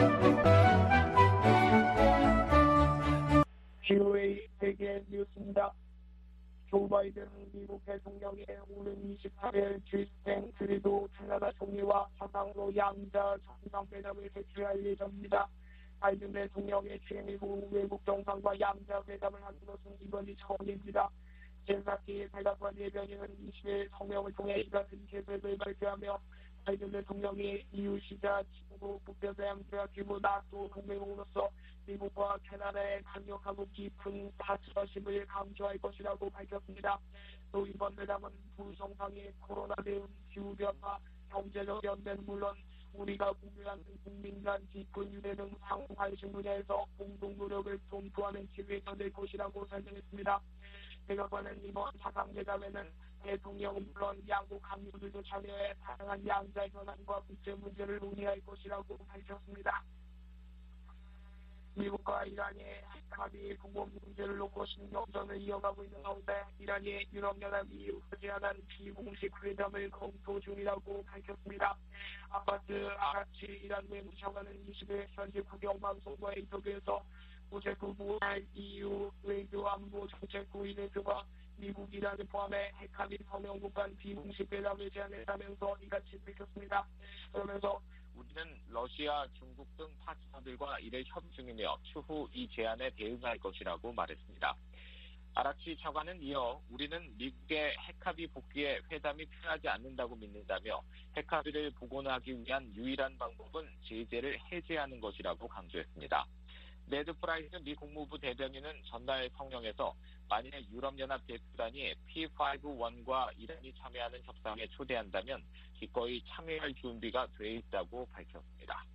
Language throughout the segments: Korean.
VOA 세계 뉴스입니다. 조 바이든 미국 대통령이 오는 28일 G7 그리고 캐나다 총리와 화상으로 양자 정상회담을 개최할 예정입니다. 바이든 대통령의 최미국 외국 정상과 양자 회담을 하는 것은 이번이 처음입니다. 젠사키 백악관 대변인은 20일 성명을 통해 이 같은 계획을 발표하며 바이든 대통령이 이웃이자 친구, 북대서양자 규모 나토 동맹으로서 미국과 캐나다의 강력하고 깊은 파트너십을 강조할 것이라고 밝혔습니다. 또 이번 회담은 두 정상이 코로나 대응, 기후변화, 경제적 연대는 물론 우리가 공유하는 국민 간 깊은 유대 등 상호 관심 분야에서 공동 노력을 검토하는 기회가 될 것이라고 설명했습니다. 백악관은 이번 화상회담에는 대통령은 물론 양국 강요들도 참여해 다양한 양자 현안과 국제 문제를 논의할 것이라고 밝혔습니다. 미국과 이란의 핵합의 부분 문제를 놓고 신경전을 이어가고 있는 가운데 이란이 유럽연합이 제안한 비공식 회담을 검토 중이라고 밝혔습니다. 아바스 아라치 이란 외무장관은 20일 현지 국영방송과의 인터뷰에서 우체국부 EU 외교 안보 정책부 이대표가 미국 이란을 포함해 핵합의 성명국 간 비공식 회담을 제안했다면서 이같이 밝혔습니다. 그러면서 우리는 러시아, 중국 등 파트너들과 이를 협의 중이며 추후 이 제안에 대응할 것이라고 말했습니다. 아라치 차관은 이어 우리는 미국의 핵합의 복귀에 회담이 필요하지 않는다고 믿는다며 핵합의를 복원하기 위한 유일한 방법은 제재를 해제하는 것이라고 강조했습니다. 네드 프라이스 미 국무부 대변인은 전날 성명에서 만일 유럽연합 대표단이 P5-1과 이란이 참여하는 협상에 초대한다면 기꺼이 참여할 준비가 돼 있다고 밝혔습니다.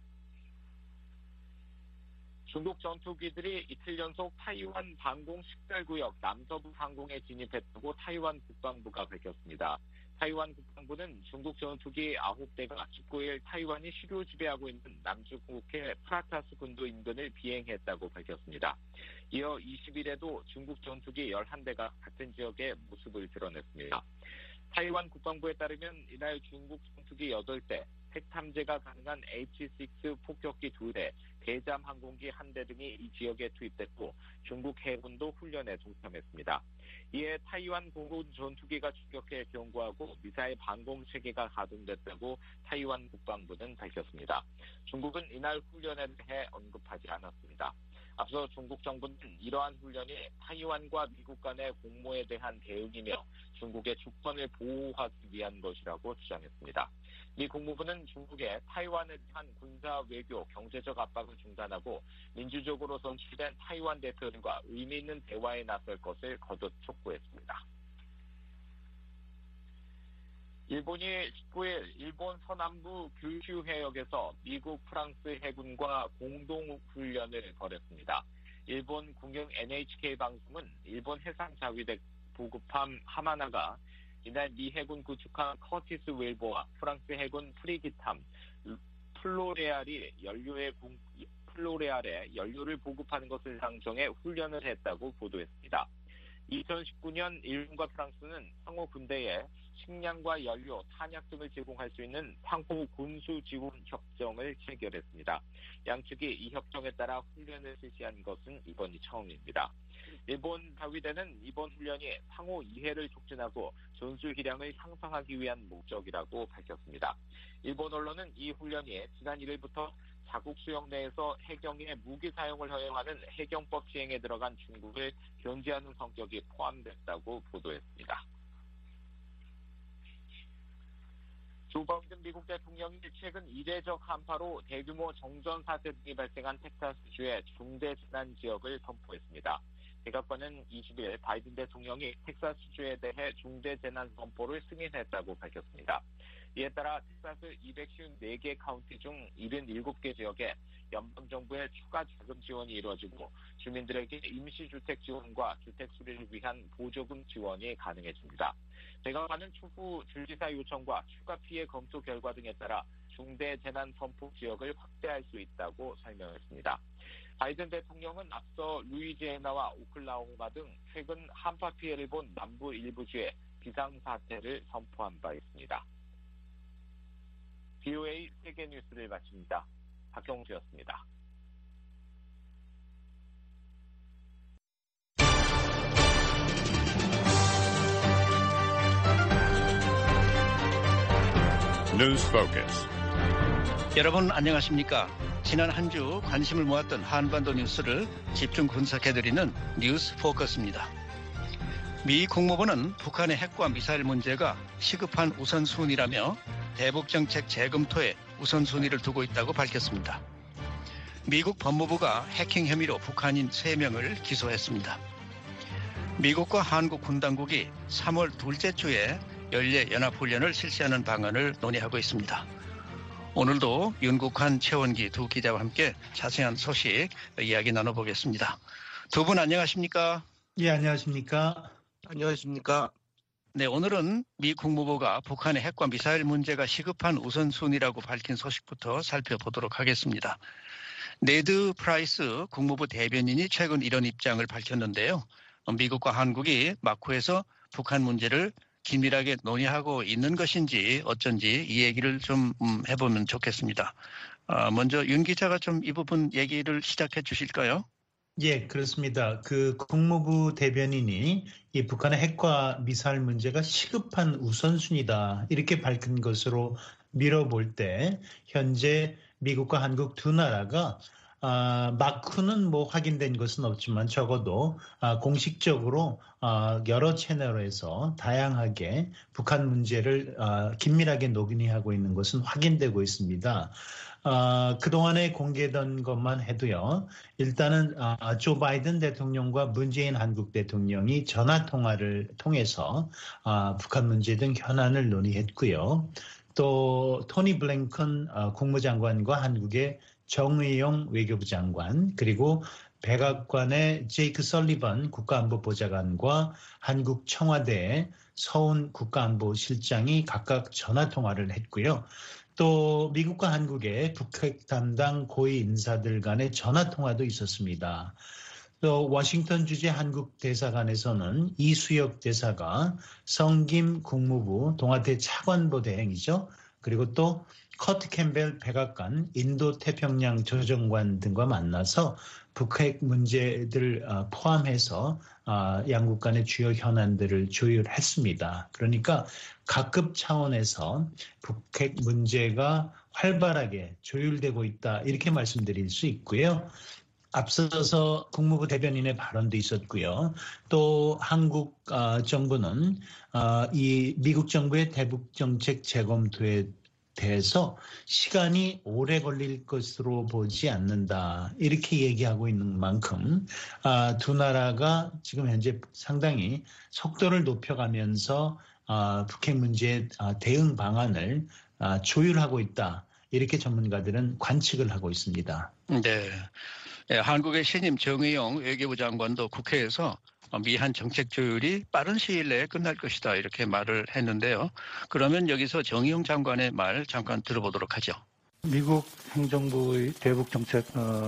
중국 전투기들이 이틀 연속 타이완 방공 식별구역 남서부 상공에 진입했다고 타이완 국방부가 밝혔습니다. 타이완 국방부는 중국 전투기 9대가 19일 타이완이 시료 지배하고 있는 남중국해 프라타스 군도 인근을 비행했다고 밝혔습니다. 이어 20일에도 중국 전투기 11대가 같은 지역에 모습을 드러냈습니다. 타이완 국방부에 따르면 이날 중국 전투기 8대, 핵탐지가 가능한 H-6 폭격기 2대, 대잠 항공기 1대 등이 이 지역에 투입됐고 중국 해군도 훈련에 동참했습니다. 이에 타이완 공군 전투기가 추격해 경고하고 미사일 방공 체계가 가동됐다고 타이완 국방부는 밝혔습니다. 중국은 이날 훈련에 대해 언급하지 않았습니다. 앞서 중국 정부는 이러한 훈련이 타이완과 미국 간의 공모에 대한 대응이며 중국의 주권을 보호하기 위한 것이라고 주장했습니다. 미 국무부는 중국의 타이완에 대한 군사, 외교, 경제적 압박을 중단하고 민주적으로 선출된 타이완 대표들과 의미 있는 대화에 나설 것을 거듭 촉구했습니다. 일본이 19일 일본 서남부 규슈 해역에서 미국, 프랑스 해군과 공동훈련을 벌였습니다. 일본 공영 NHK 방송은 일본 해상자위대 보급함 하마나가 이날 미 해군 구축함 커티스 웰보와 프랑스 해군 프리기탐 플로레알에 연료를 보급하는 것을 상정해 훈련을 했다고 보도했습니다. 2019년 일본과 프랑스는 상호 군대에 식량과 연료, 탄약 등을 제공할 수 있는 상호 군수 지원 협정을 체결했습니다. 양측이 이 협정에 따라 훈련을 실시한 것은 이번이 처음입니다. 일본 자위대는 이번 훈련이 상호 이해를 촉진하고 전술 기량을 향상하기 위한 목적이라고 밝혔습니다. 일본 언론은 이 훈련이 지난 1일부터 자국 수영 내에서 해경의 무기 사용을 허용하는 해경법 시행에 들어간 중국을 견제하는 성격이 포함됐다고 보도했습니다. 조 바이든 미국 대통령이 최근 이례적 한파로 대규모 정전 사태 등이 발생한 텍사스주의 중대 재난 지역을 선포했습니다. 백악관은 20일 바이든 대통령이 텍사스주에 대해 중대 재난 선포를 승인했다고 밝혔습니다. 이에 따라 텍사스 254개 카운티 중 77개 지역에 연방정부의 추가 자금 지원이 이루어지고 주민들에게 임시주택 지원과 주택 수리를 위한 보조금 지원이 가능해집니다. 백악관은 추후 주지사 요청과 추가 피해 검토 결과 등에 따라 중대 재난 선포 지역을 확대할 수 있다고 설명했습니다. 바이든 대통령은 앞서 루이지애나와 오클라호마 등 최근 한파 피해를 본 남부 일부주에 비상사태를 선포한 바 있습니다. VOA 세계뉴스를 마칩니다. 박경수였습니다. 뉴스 포커스. 여러분 안녕하십니까? 지난 한 주 관심을 모았던 한반도 뉴스를 집중 분석해드리는 뉴스 포커스입니다. 미 국무부는 북한의 핵과 미사일 문제가 시급한 우선순위라며 대북정책 재검토에 우선순위를 두고 있다고 밝혔습니다. 미국 법무부가 해킹 혐의로 북한인 3명을 기소했습니다. 미국과 한국 군 당국이 3월 둘째 주에 연례 연합훈련을 실시하는 방안을 논의하고 있습니다. 오늘도 윤국한, 최원기 두 기자와 함께 자세한 소식 이야기 나눠보겠습니다. 두 분 안녕하십니까? 예, 안녕하십니까? 안녕하십니까? 네, 오늘은 미 국무부가 북한의 핵과 미사일 문제가 시급한 우선순위라고 밝힌 소식부터 살펴보도록 하겠습니다. 네드 프라이스 국무부 대변인이 최근 이런 입장을 밝혔는데요. 미국과 한국이 마쿠에서 북한 문제를 긴밀하게 논의하고 있는 것인지 어쩐지 이 얘기를 좀 해보면 좋겠습니다. 먼저 윤 기자가 좀 이 부분 얘기를 시작해 주실까요? 예, 그렇습니다. 그 국무부 대변인이 이 북한의 핵과 미사일 문제가 시급한 우선순위다 이렇게 밝힌 것으로 미뤄볼 때 현재 미국과 한국 두 나라가 마크는 확인된 것은 없지만 적어도 공식적으로 여러 채널에서 다양하게 북한 문제를 긴밀하게 논의하고 있는 것은 확인되고 있습니다. 그동안에 공개된 것만 해도요. 일단은 조 바이든 대통령과 문재인 한국 대통령이 전화통화를 통해서 북한 문제 등 현안을 논의했고요. 또 토니 블링컨 국무장관과 한국의 정의용 외교부 장관 그리고 백악관의 제이크 설리번 국가안보보좌관과 한국 청와대의 서훈 국가안보실장이 각각 전화통화를 했고요. 또 미국과 한국의 북핵 담당 고위 인사들 간의 전화통화도 있었습니다. 또 워싱턴 주재 한국 대사관에서는 이수혁 대사가 성김 국무부 동아태 차관보 대행이죠. 그리고 또 커트 캠벨 백악관 인도태평양 조정관 등과 만나서 북핵 문제들 포함해서 양국 간의 주요 현안들을 조율했습니다. 그러니까 각급 차원에서 북핵 문제가 활발하게 조율되고 있다 이렇게 말씀드릴 수 있고요. 앞서서 국무부 대변인의 발언도 있었고요. 또 한국 정부는 이 미국 정부의 대북정책 재검토에 대해서 시간이 오래 걸릴 것으로 보지 않는다. 이렇게 얘기하고 있는 만큼 두 나라가 지금 현재 상당히 속도를 높여가면서 북핵 문제 대응 방안을 조율하고 있다. 이렇게 전문가들은 관측을 하고 있습니다. 네. 한국의 신임 정의용 외교부 장관도 국회에서 미한 정책 조율이 빠른 시일 내에 끝날 것이다 이렇게 말을 했는데요. 그러면 여기서 정의용 장관의 말 잠깐 들어보도록 하죠. 미국 행정부의 대북 정책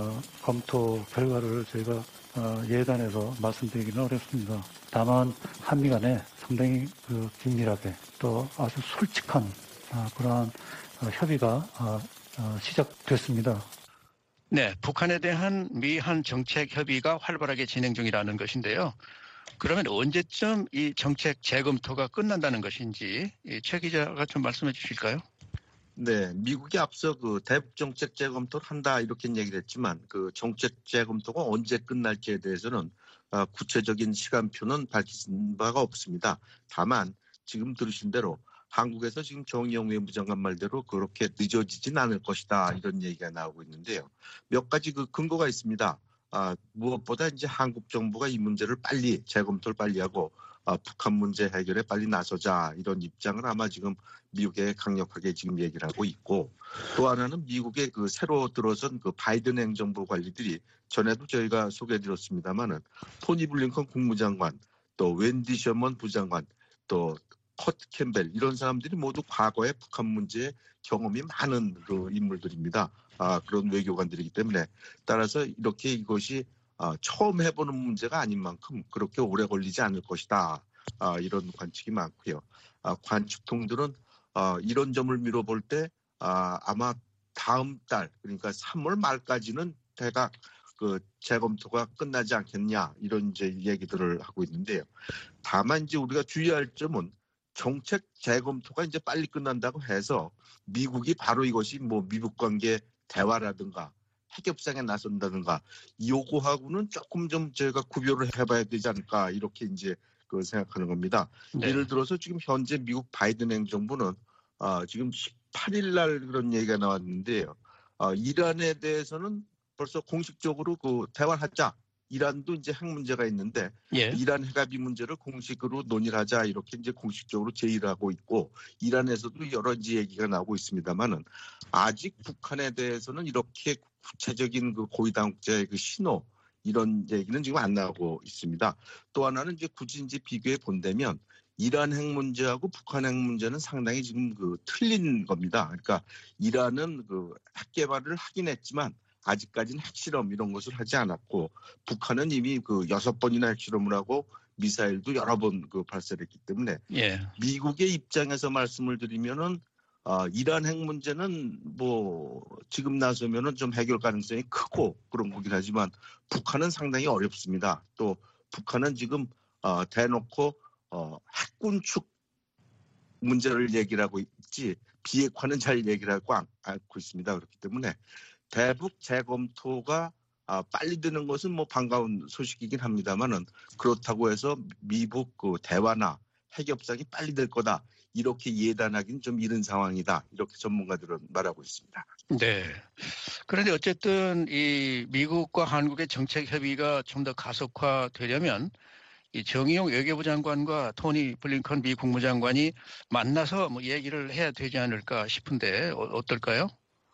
검토 결과를 저희가 예단해서 말씀드리기는 어렵습니다. 다만 한미 간에 상당히 긴밀하게 또 아주 솔직한 그러한 협의가 시작됐습니다. 네, 북한에 대한 미한 정책 협의가 활발하게 진행 중이라는 것인데요. 그러면 언제쯤 이 정책 재검토가 끝난다는 것인지 최 기자가 좀 말씀해 주실까요? 네, 미국이 앞서 그 대북 정책 재검토를 한다 이렇게 얘기를 했지만 그 정책 재검토가 언제 끝날지에 대해서는 구체적인 시간표는 밝힌 바가 없습니다. 다만 지금 들으신 대로 한국에서 지금 정의용 외무부 장관 말대로 그렇게 늦어지진 않을 것이다 이런 얘기가 나오고 있는데요. 몇 가지 그 근거가 있습니다. 무엇보다 이제 한국 정부가 이 문제를 빨리 재검토를 빨리 하고 북한 문제 해결에 빨리 나서자 이런 입장을 아마 지금 미국에 강력하게 지금 얘기를 하고 있고 또 하나는 미국의 그 새로 들어선 그 바이든 행정부 관리들이 전에도 저희가 소개해드렸습니다만은 토니 블링컨 국무장관 또 웬디 셔먼 부장관 또 커트 캠벨 이런 사람들이 모두 과거에 북한 문제에 경험이 많은 그 인물들입니다. 그런 외교관들이기 때문에 따라서 이렇게 이것이 처음 해보는 문제가 아닌 만큼 그렇게 오래 걸리지 않을 것이다. 이런 관측이 많고요. 관측통들은 이런 점을 미뤄볼 때 아마 다음 달 그러니까 3월 말까지는 대략 그 재검토가 끝나지 않겠냐 이런 이제 얘기들을 하고 있는데요. 다만 이제 우리가 주의할 점은 정책 재검토가 이제 빨리 끝난다고 해서 미국이 바로 이것이 뭐 미국 관계 대화라든가 핵 협상에 나선다든가 요거하고는 조금 좀 저희가 구별을 해봐야 되지 않을까 이렇게 이제 그 생각하는 겁니다. 네. 예를 들어서 지금 현재 미국 바이든 행정부는 지금 18일 날 그런 얘기가 나왔는데요. 이란에 대해서는 벌써 공식적으로 그 대화를 하자. 이란도 이제 핵 문제가 있는데 예. 이란 핵합의 문제를 공식으로 논의를 하자 이렇게 이제 공식적으로 제의를 하고 있고 이란에서도 여러 가지 얘기가 나오고 있습니다만은 아직 북한에 대해서는 이렇게 구체적인 그 고위당국자의 그 신호 이런 얘기는 지금 안 나오고 있습니다. 또 하나는 이제 굳이 이제 비교해 본다면 이란 핵 문제하고 북한 핵 문제는 상당히 지금 그 틀린 겁니다. 그러니까 이란은 그 핵 개발을 하긴 했지만 아직까지는 핵실험 이런 것을 하지 않았고 북한은 이미 그 6번이나 핵실험을 하고 미사일도 여러 번 그 발사를 했기 때문에 예. 미국의 입장에서 말씀을 드리면은 이란 핵 문제는 뭐 지금 나서면은 좀 해결 가능성이 크고 그런 거긴 하지만 북한은 상당히 어렵습니다. 또 북한은 지금 대놓고 핵군축 문제를 얘기를 하고 있지 비핵화는 잘 얘기를 하고 않고 있습니다. 그렇기 때문에 대북 재검토가 빨리 되는 것은 뭐 반가운 소식이긴 합니다만은 그렇다고 해서 미국 그 대화나 핵 협상이 빨리 될 거다 이렇게 예단하기는 좀 이른 상황이다 이렇게 전문가들은 말하고 있습니다. 네. 그런데 어쨌든 이 미국과 한국의 정책 협의가 좀 더 가속화되려면 이 정의용 외교부 장관과 토니 블링컨 미 국무장관이 만나서 뭐 얘기를 해야 되지 않을까 싶은데 어떨까요?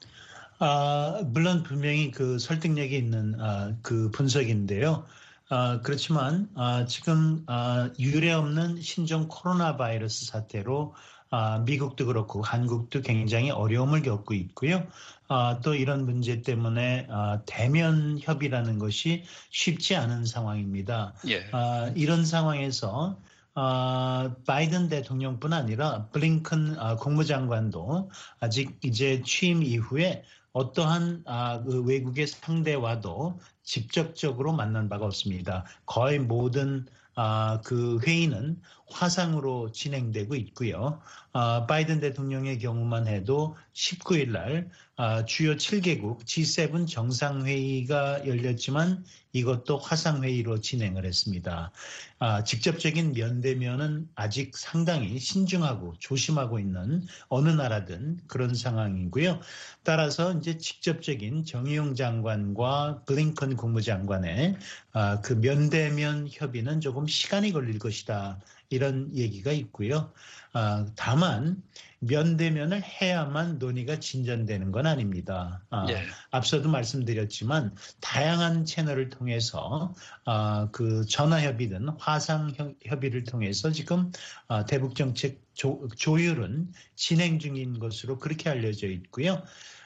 물론 분명히 그 설득력이 있는 그 분석인데요. 그렇지만 지금 유례 없는 신종 코로나 바이러스 사태로 미국도 그렇고 한국도 굉장히 어려움을 겪고 있고요. 또 이런 문제 때문에 대면 협의라는 것이 쉽지 않은 상황입니다. 예. 이런 상황에서 바이든 대통령뿐 아니라 블링컨 국무장관도 아직 이제 취임 이후에 어떠한 그 외국의 상대와도 직접적으로 만난 바가 없습니다. 거의 모든 그 회의는 화상으로 진행되고 있고요. 바이든 대통령의 경우만 해도 19일 날 주요 7개국 G7 정상회의가 열렸지만 이것도 화상회의로 진행을 했습니다. 직접적인 면대면은 아직 상당히 신중하고 조심하고 있는 어느 나라든 그런 상황이고요. 따라서 이제 직접적인 정의용 장관과 블링컨 국무장관의 그 면대면 협의는 조금 시간이 걸릴 것이다. 이런 얘기가 있고요. 다만 면대면을 해야만 논의가 진전되는 건 아닙니다. 네. 앞서도 말씀드렸지면 다양한 채널을 통해서 그 전화 협의든 화상 협의를 통해서 지금 대북 정책 조율은 진행 중인 것으로 그렇게 알려져 있고요.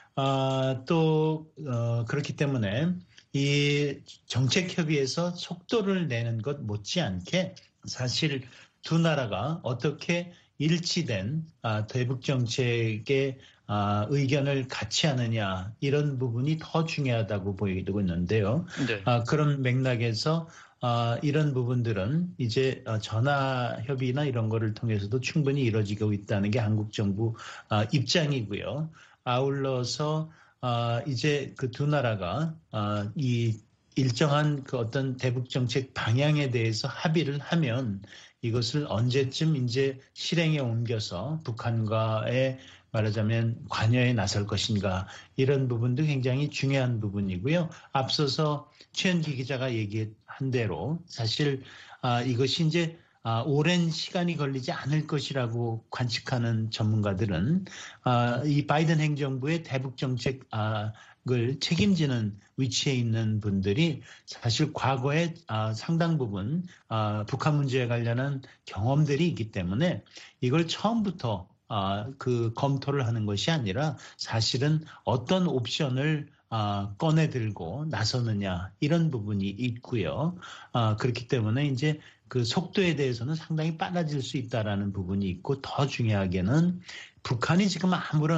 또 그렇기 때문에 이 정책 협의에서 속도를 내는 것 못지않게 사실 두 나라가 어떻게 일치된 대북 정책의 의견을 같이 하느냐 이런 부분이 더 중요하다고 보이고 있는데요. 네. 그런 맥락에서 이런 부분들은 이제 전화 협의나 이런 거를 통해서도 충분히 이루어지고 있다는 게 한국 정부 입장이고요. 아울러서 이제 그 두 나라가 이 일정한 그 어떤 대북 정책 방향에 대해서 합의를 하면 이것을 언제쯤 이제 실행에 옮겨서 북한과의 말하자면 관여에 나설 것인가 이런 부분도 굉장히 중요한 부분이고요. 앞서서 최현기 기자가 얘기한 대로 사실 이것이 이제 오랜 시간이 걸리지 않을 것이라고 관측하는 전문가들은 이 바이든 행정부의 대북 정책을 책임지는 위치에 있는 분들이 사실 과거에 상당 부분 북한 문제에 관련한 경험들이 있기 때문에 이걸 처음부터 그 검토를 하는 것이 아니라 사실은 어떤 옵션을 꺼내 들고 나서느냐 이런 부분이 있고요. 그렇기 때문에 이제 그 속도에 대해서는 상당히 빨라질 수 있다라는 부분이 있고 더 중요하게는 북한이 지금 아무런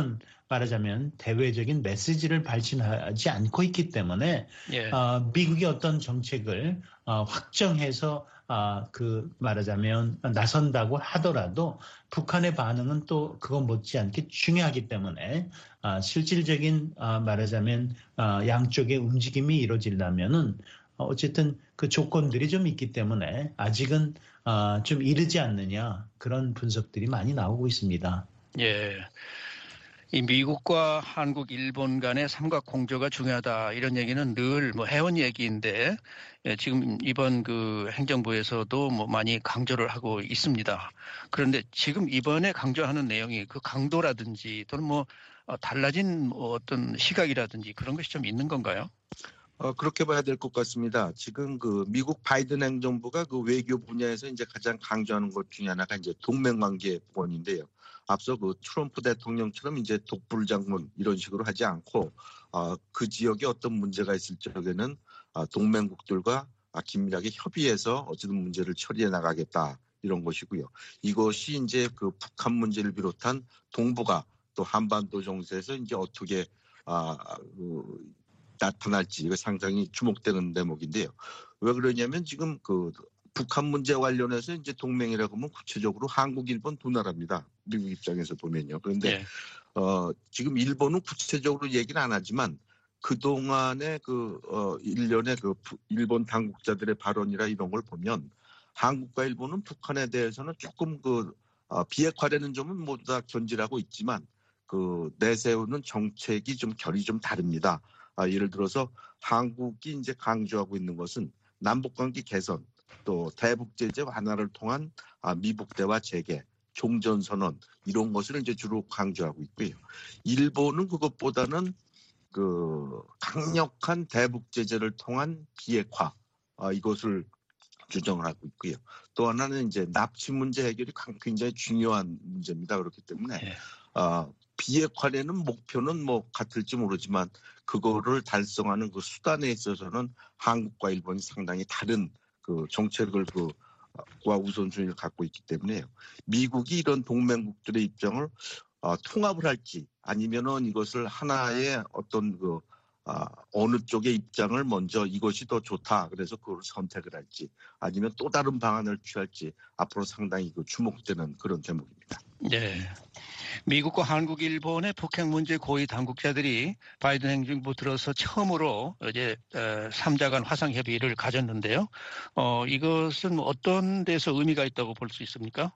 말하자면 대외적인 메시지를 발신하지 않고 있기 때문에 예. 미국이 어떤 정책을 확정해서 말하자면 나선다고 하더라도 북한의 반응은 또 그거 못지않게 중요하기 때문에 실질적인 말하자면 양쪽의 움직임이 이루어지려면은 어쨌든 그 조건들이 좀 있기 때문에 아직은 좀 이르지 않느냐 그런 분석들이 많이 나오고 있습니다. 예. 이 미국과 한국, 일본 간의 삼각 공조가 중요하다 이런 얘기는 늘 뭐 해온 얘기인데 지금 이번 그 행정부에서도 뭐 많이 강조를 하고 있습니다. 그런데 지금 이번에 강조하는 내용이 그 강도라든지 또는 뭐 달라진 뭐 어떤 시각이라든지 그런 것이 좀 있는 건가요? 그렇게 봐야 될 것 같습니다. 지금 그 미국 바이든 행정부가 그 외교 분야에서 이제 가장 강조하는 것 중에 하나가 이제 동맹관계 부분인데요. 앞서 그 트럼프 대통령처럼 이제 독불장군 이런 식으로 하지 않고 그 지역에 어떤 문제가 있을 적에는 동맹국들과 긴밀하게 협의해서 어쨌든 문제를 처리해 나가겠다 이런 것이고요. 이것이 이제 그 북한 문제를 비롯한 동북아 또 한반도 정세에서 이제 어떻게 나타날지 상당히 주목되는 대목인데요. 왜 그러냐면 지금 그 북한 문제 관련해서 이제 동맹이라고 하면 구체적으로 한국, 일본 두 나라입니다. 미국 입장에서 보면요. 그런데 네. 지금 일본은 구체적으로 얘기는 안 하지만 그동안의 일련의 일본 당국자들의 발언이라 이런 걸 보면 한국과 일본은 북한에 대해서는 조금 비핵화라는 점은 모두 다 견지하고 있지만 그 내세우는 정책이 좀 결이 좀 다릅니다. 예를 들어서 한국이 이제 강조하고 있는 것은 남북관계 개선, 또 대북 제재 완화를 통한 미북 대화 재개, 종전선언 이런 것을 이제 주로 강조하고 있고요. 일본은 그것보다는 그 강력한 대북 제재를 통한 비핵화 이것을 주장을 하고 있고요. 또 하나는 이제 납치 문제 해결이 굉장히 중요한 문제입니다. 그렇기 때문에 네. 비핵화라는 목표는 뭐 같을지 모르지만 그거를 달성하는 그 수단에 있어서는 한국과 일본이 상당히 다른 그 정책을 과 우선순위를 갖고 있기 때문에 미국이 이런 동맹국들의 입장을 통합을 할지 아니면은 이것을 하나의 어떤 어느 쪽의 입장을 먼저 이것이 더 좋다 그래서 그걸 선택을 할지 아니면 또 다른 방안을 취할지 앞으로 상당히 주목되는 그런 대목입니다. 네. 미국과 한국, 일본의 북핵 문제 고위 당국자들이 바이든 행정부 들어서 처음으로 이제 3자 간 화상 협의를 가졌는데요. 이것은 어떤 데서 의미가 있다고 볼 수 있습니까?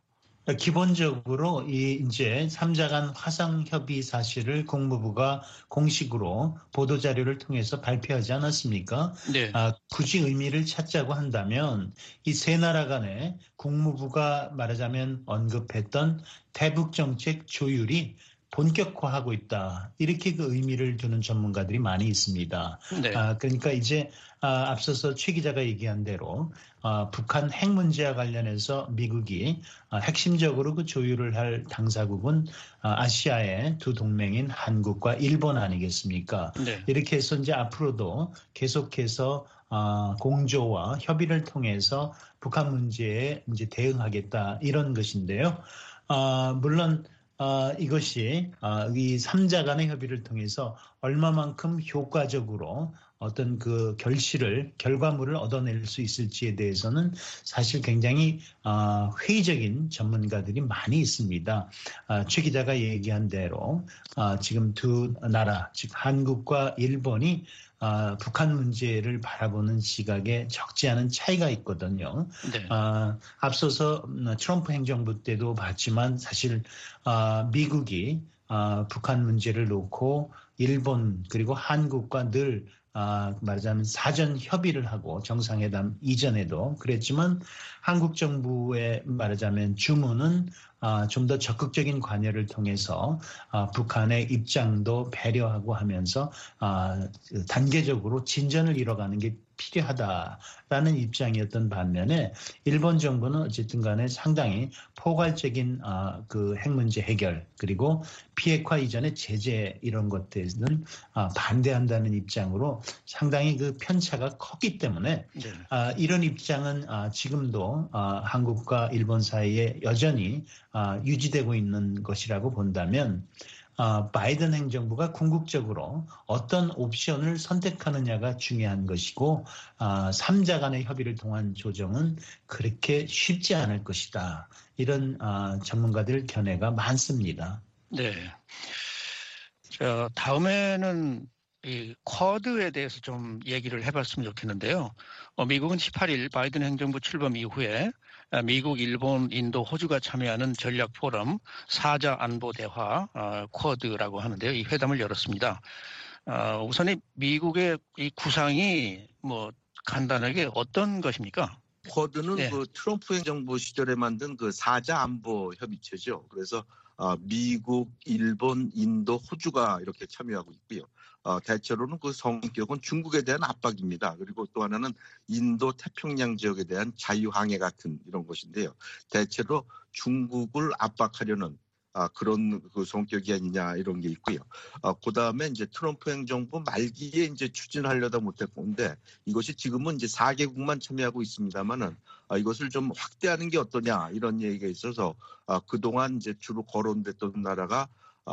기본적으로 이제 3자 간 화상 협의 사실을 국무부가 공식으로 보도자료를 통해서 발표하지 않았습니까? 네. 굳이 의미를 찾자고 한다면 이 세 나라 간에 국무부가 말하자면 언급했던 대북정책 조율이 본격화하고 있다. 이렇게 그 의미를 두는 전문가들이 많이 있습니다. 네. 그러니까 이제 앞서서 최 기자가 얘기한 대로 북한 핵 문제와 관련해서 미국이 핵심적으로 그 조율을 할 당사국은 아시아의 두 동맹인 한국과 일본 아니겠습니까? 네. 이렇게 해서 이제 앞으로도 계속해서 공조와 협의를 통해서 북한 문제에 이제 대응하겠다 이런 것인데요. 물론 이것이 이 3자 간의 협의를 통해서 얼마만큼 효과적으로 어떤 그 결과물을 얻어낼 수 있을지에 대해서는 사실 굉장히 회의적인 전문가들이 많이 있습니다. 최 기자가 얘기한 대로 지금 두 나라, 즉 한국과 일본이 북한 문제를 바라보는 시각에 적지 않은 차이가 있거든요. 네. 앞서서 트럼프 행정부 때도 봤지만 사실 미국이 북한 문제를 놓고 일본 그리고 한국과 늘 말하자면 사전 협의를 하고 정상회담 이전에도 그랬지만 한국 정부의 말하자면 주문은 좀 더 적극적인 관여를 통해서 북한의 입장도 배려하고 하면서 단계적으로 진전을 이뤄가는 게 필요하다라는 입장이었던 반면에 일본 정부는 어쨌든 간에 상당히 포괄적인 그 핵 문제 해결 그리고 비핵화 이전의 제재 이런 것들은 반대한다는 입장으로 상당히 그 편차가 컸기 때문에 네. 이런 입장은 지금도 한국과 일본 사이에 여전히 유지되고 있는 것이라고 본다면 바이든 행정부가 궁극적으로 어떤 옵션을 선택하느냐가 중요한 것이고 3자 간의 협의를 통한 조정은 그렇게 쉽지 않을 것이다. 이런 전문가들 견해가 많습니다. 네. 자, 다음에는 이 쿼드에 대해서 좀 얘기를 해봤으면 좋겠는데요. 미국은 18일 바이든 행정부 출범 이후에 미국, 일본, 인도, 호주가 참여하는 전략 포럼 4자 안보 대화 쿼드라고 하는데요. 이 회담을 열었습니다. 우선 미국의 이 구상이 뭐 간단하게 어떤 것입니까? 쿼드는 네. 그 트럼프 행정부 시절에 만든 그 4자 안보 협의체죠. 그래서 미국, 일본, 인도, 호주가 이렇게 참여하고 있고요. 대체로는 그 성격은 중국에 대한 압박입니다. 그리고 또 하나는 인도 태평양 지역에 대한 자유항해 같은 이런 것인데요. 대체로 중국을 압박하려는 그런 그 성격이 아니냐 이런 게 있고요. 그 다음에 이제 트럼프 행정부 말기에 이제 추진하려다 못했는데 이것이 지금은 이제 4개국만 참여하고 있습니다만은 이것을 좀 확대하는 게 어떠냐 이런 얘기가 있어서 그동안 이제 주로 거론됐던 나라가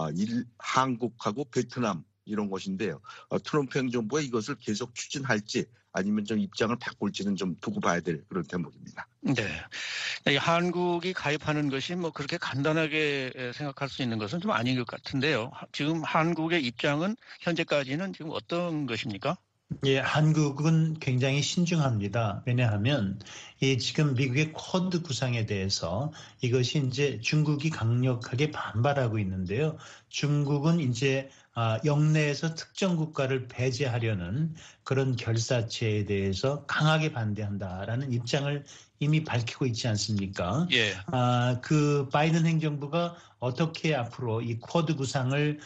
한국하고 베트남 이런 것인데요. 트럼프 행정부가 이것을 계속 추진할지 아니면 좀 입장을 바꿀지는 좀 두고 봐야 될 그런 대목입니다. 네. 한국이 가입하는 것이 뭐 그렇게 간단하게 생각할 수 있는 것은 좀 아닌 것 같은데요. 지금 한국의 입장은 현재까지는 지금 어떤 것입니까? 예, 한국은 굉장히 신중합니다. 왜냐하면 지금 미국의 쿼드 구상에 대해서 이것이 이제 중국이 강력하게 반발하고 있는데요. 중국은 이제 영내에서 특정 국가를 배제하려는 그런 결사체에 대해서 강하게 반대한다라는 입장을 이미 밝히고 있지 않습니까? 예. 그 바이든 행정부가 어떻게 앞으로 이 쿼드 구상을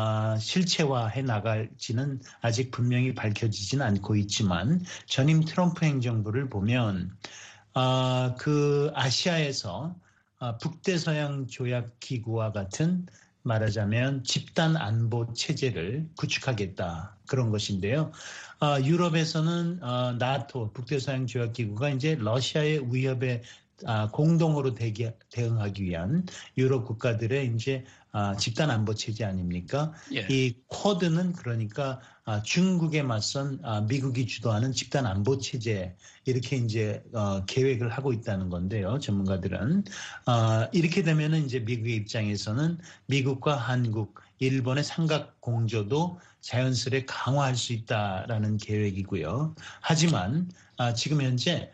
실체화해 나갈지는 아직 분명히 밝혀지지는 않고 있지만 전임 트럼프 행정부를 보면 그 아시아에서 북대서양 조약 기구와 같은 말하자면 집단 안보 체제를 구축하겠다 그런 것인데요. 유럽에서는 나토 북대서양 조약 기구가 이제 러시아의 위협에 공동으로 대응하기 위한 유럽 국가들의 이제 집단 안보 체제 아닙니까? 예. 이 쿼드는 그러니까 중국에 맞선 미국이 주도하는 집단 안보 체제 이렇게 이제 계획을 하고 있다는 건데요. 전문가들은 이렇게 되면은 이제 미국의 입장에서는 미국과 한국, 일본의 삼각 공조도 자연스레 강화할 수 있다라는 계획이고요. 하지만 지금 현재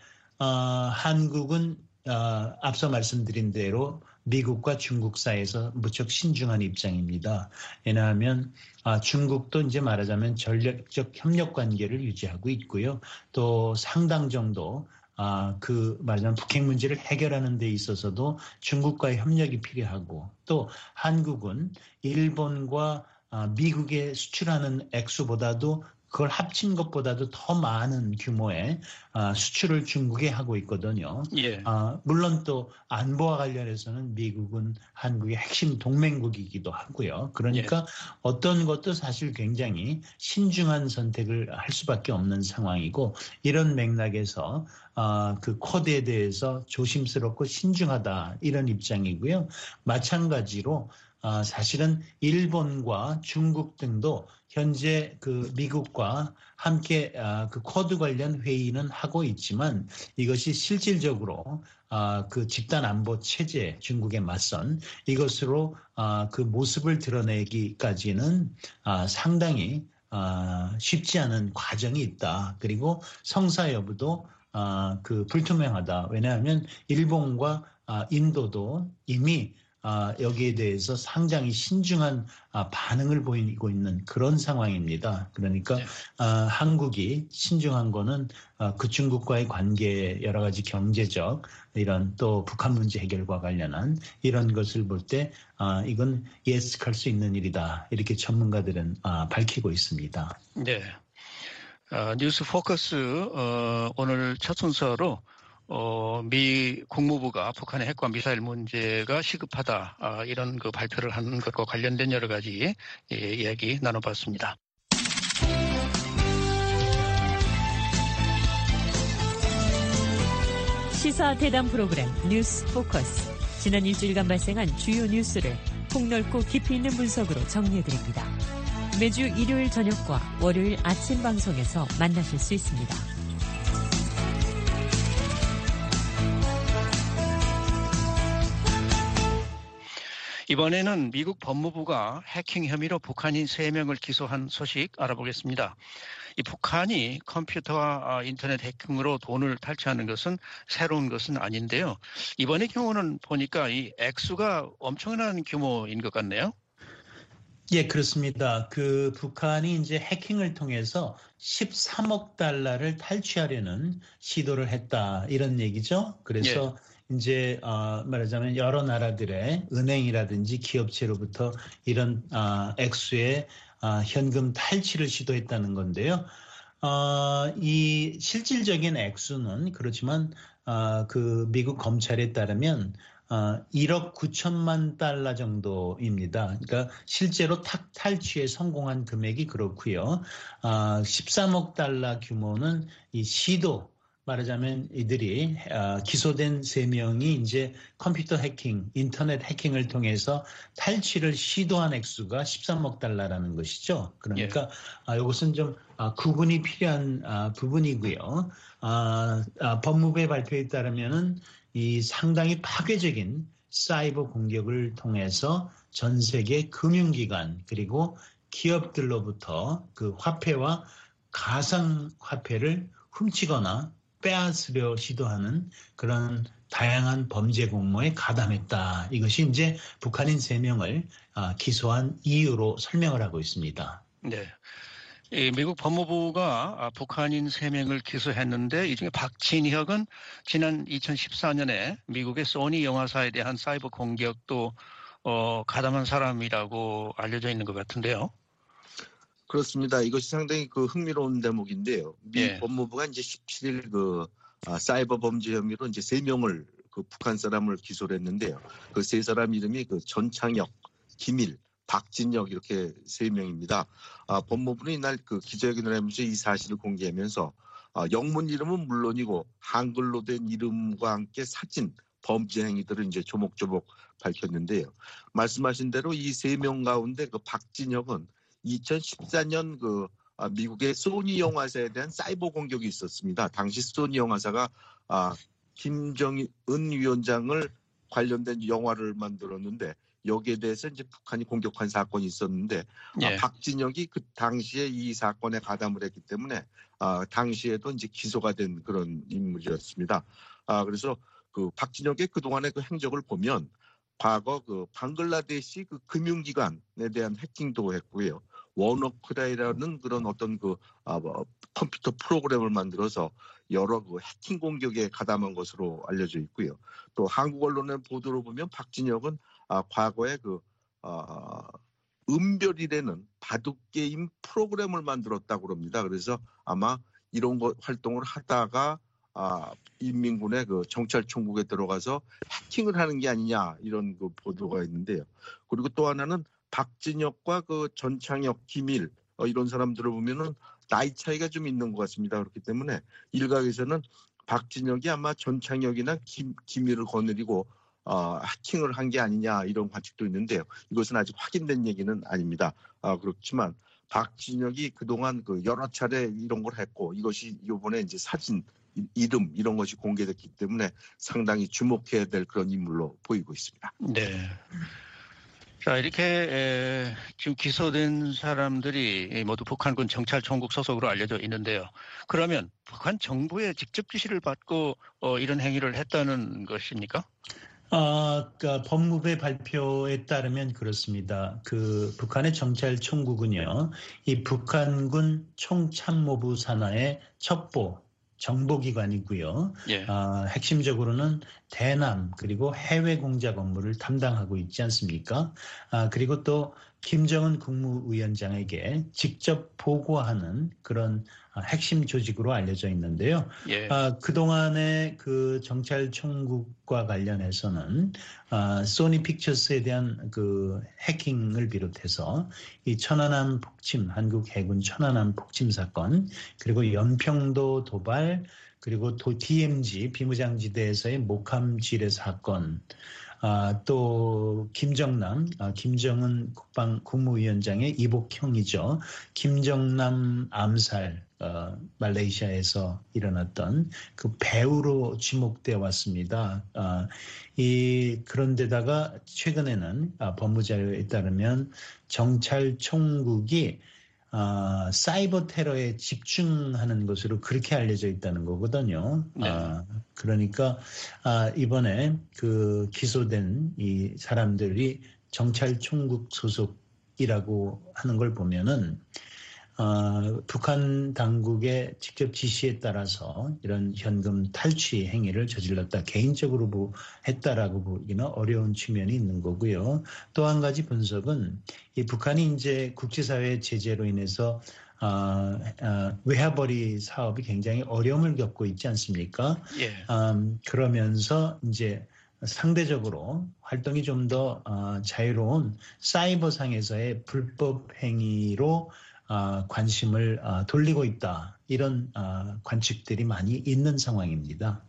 한국은 앞서 말씀드린 대로 미국과 중국 사이에서 무척 신중한 입장입니다. 왜냐하면 중국도 이제 말하자면 전략적 협력 관계를 유지하고 있고요. 또 상당 정도 말하자면 북핵 문제를 해결하는 데 있어서도 중국과의 협력이 필요하고 또 한국은 일본과 미국에 수출하는 액수보다도 그걸 합친 것보다도 더 많은 규모의 수출을 중국에 하고 있거든요. 예. 물론 또 안보와 관련해서는 미국은 한국의 핵심 동맹국이기도 하고요. 그러니까 어떤 것도 사실 굉장히 신중한 선택을 할 수밖에 없는 상황이고 이런 맥락에서 그 쿼드에 대해서 조심스럽고 신중하다 이런 입장이고요. 마찬가지로 사실은 일본과 중국 등도 현재 그 미국과 함께 그 쿼드 관련 회의는 하고 있지만 이것이 실질적으로 그 집단 안보 체제 중국에 맞선 이것으로 그 모습을 드러내기까지는 상당히 쉽지 않은 과정이 있다. 그리고 성사 여부도 그 불투명하다. 왜냐하면 일본과 인도도 이미 여기에 대해서 상당히 신중한 반응을 보이고 있는 그런 상황입니다. 그러니까 한국이 신중한 거는 그 중국과의 관계 여러 가지 경제적 이런 또 북한 문제 해결과 관련한 이런 것을 볼 때 이건 예측할 수 있는 일이다. 이렇게 전문가들은 밝히고 있습니다. 네. 뉴스 포커스 오늘 첫 순서로 미 국무부가 북한의 핵과 미사일 문제가 시급하다 이런 그 발표를 하는 것과 관련된 여러 가지 이야기 나눠봤습니다. 시사 대담 프로그램 뉴스 포커스. 지난 일주일간 발생한 주요 뉴스를 폭넓고 깊이 있는 분석으로 정리해드립니다. 매주 일요일 저녁과 월요일 아침 방송에서 만나실 수 있습니다. 이번에는 미국 법무부가 해킹 혐의로 북한인 3명을 기소한 소식 알아보겠습니다. 이 북한이 컴퓨터와 인터넷 해킹으로 돈을 탈취하는 것은 새로운 것은 아닌데요. 이번의 경우는 보니까 이 액수가 엄청난 규모인 것 같네요. 예, 그렇습니다. 그 북한이 이제 해킹을 통해서 13억 달러를 탈취하려는 시도를 했다 이런 얘기죠. 그래서 이제 말하자면 여러 나라들의 은행이라든지 기업체로부터 이런 액수의 현금 탈취를 시도했다는 건데요. 이 실질적인 액수는 그렇지만 그 미국 검찰에 따르면 1억 9천만 달러 정도입니다. 그러니까 실제로 탈취에 성공한 금액이 그렇고요. 13억 달러 규모는 이 시도 말하자면 이들이 기소된 3명이 이제 컴퓨터 해킹, 인터넷 해킹을 통해서 탈취를 시도한 액수가 13억 달러라는 것이죠. 그러니까 이것은 좀 구분이 필요한 부분이고요. 법무부의 발표에 따르면은 이 상당히 파괴적인 사이버 공격을 통해서 전 세계 금융기관 그리고 기업들로부터 그 화폐와 가상화폐를 훔치거나 빼앗으려 시도하는 그런 다양한 범죄 공모에 가담했다. 이것이 이제 북한인 3명을 기소한 이유로 설명을 하고 있습니다. 네. 미국 법무부가 북한인 3명을 기소했는데 이 중에 박진혁은 지난 2014년에 미국의 소니 영화사에 대한 사이버 공격도 가담한 사람이라고 알려져 있는 것 같은데요. 그렇습니다. 이것이 상당히 흥미로운 대목인데요. 미 법무부가 이제 17일 사이버 범죄 혐의로 이제 3명을 북한 사람을 기소를 했는데요. 그 3사람 이름이 전창혁, 김일, 박진혁 이렇게 3명입니다. 법무부는 이날 기자회견을 하면서 이 사실을 공개하면서 영문 이름은 물론이고 한글로 된 이름과 함께 사진, 범죄 행위들을 이제 조목조목 밝혔는데요. 말씀하신 대로 이 3명 가운데 박진혁은 2014년 미국의 소니 영화사에 대한 사이버 공격이 있었습니다. 당시 소니 영화사가 김정은 위원장을 관련된 영화를 만들었는데 여기에 대해서 이제 북한이 공격한 사건이 있었는데 박진혁이 그 당시에 이 사건에 가담을 했기 때문에 당시에도 이제 기소가 된 그런 인물이었습니다. 그래서 박진혁의 그동안의 행적을 보면 과거 방글라데시 금융기관에 대한 해킹도 했고요. 워너크라이라는 그런 어떤 컴퓨터 프로그램을 만들어서 여러 해킹 공격에 가담한 것으로 알려져 있고요. 또 한국 언론의 보도로 보면 박진혁은 과거에 은별이라는 바둑 게임 프로그램을 만들었다고 합니다. 그래서 아마 이런 활동을 하다가 인민군의 정찰총국에 들어가서 해킹을 하는 게 아니냐 이런 보도가 있는데요. 그리고 또 하나는 박진혁과 전창혁, 김일 이런 사람들을 보면은 나이 차이가 좀 있는 것 같습니다. 그렇기 때문에 일각에서는 박진혁이 아마 전창혁이나 김일을 거느리고 해킹을 한 게 아니냐 이런 관측도 있는데요. 이것은 아직 확인된 얘기는 아닙니다. 그렇지만 박진혁이 그동안 여러 차례 이런 걸 했고 이것이 이번에 이제 사진, 이름 이런 것이 공개됐기 때문에 상당히 주목해야 될 그런 인물로 보이고 있습니다. 네. 자, 이렇게 지금 기소된 사람들이 모두 북한군 정찰총국 소속으로 알려져 있는데요. 그러면 북한 정부의 직접 지시를 받고 이런 행위를 했다는 것입니까? 그러니까 법무부의 발표에 따르면 그렇습니다. 북한의 정찰총국은요, 이 북한군 총참모부 산하의 첩보 정보기관이고요. 핵심적으로는 대남 그리고 해외 공작 업무를 담당하고 있지 않습니까? 그리고 또 김정은 국무위원장에게 직접 보고하는 그런 핵심 조직으로 알려져 있는데요. 그동안의 정찰총국과 관련해서는 소니 픽처스에 대한 해킹을 비롯해서 이 천안함 폭침, 한국 해군 천안함 폭침 사건, 그리고 연평도 도발, 그리고 DMZ 비무장지대에서의 목함지뢰 사건, 또 김정은 국무위원장의 이복형이죠. 김정남 암살, 말레이시아에서 일어났던 그 배후로 지목되어 왔습니다. 그런데다가 최근에는 법무자료에 따르면 정찰총국이 사이버 테러에 집중하는 것으로 그렇게 알려져 있다는 거거든요. 네. 그러니까 이번에 그 기소된 이 사람들이 정찰총국 소속이라고 하는 걸 보면은 북한 당국의 직접 지시에 따라서 이런 현금 탈취 행위를 저질렀다. 개인적으로 했다라고 보기는 어려운 측면이 있는 거고요. 또 한 가지 분석은 이 북한이 이제 국제사회의 제재로 인해서 외화벌이 사업이 굉장히 어려움을 겪고 있지 않습니까? 예. 그러면서 이제 상대적으로 활동이 좀 더 자유로운 사이버상에서의 불법 행위로 관심을 돌리고 있다. 이런 관측들이 많이 있는 상황입니다.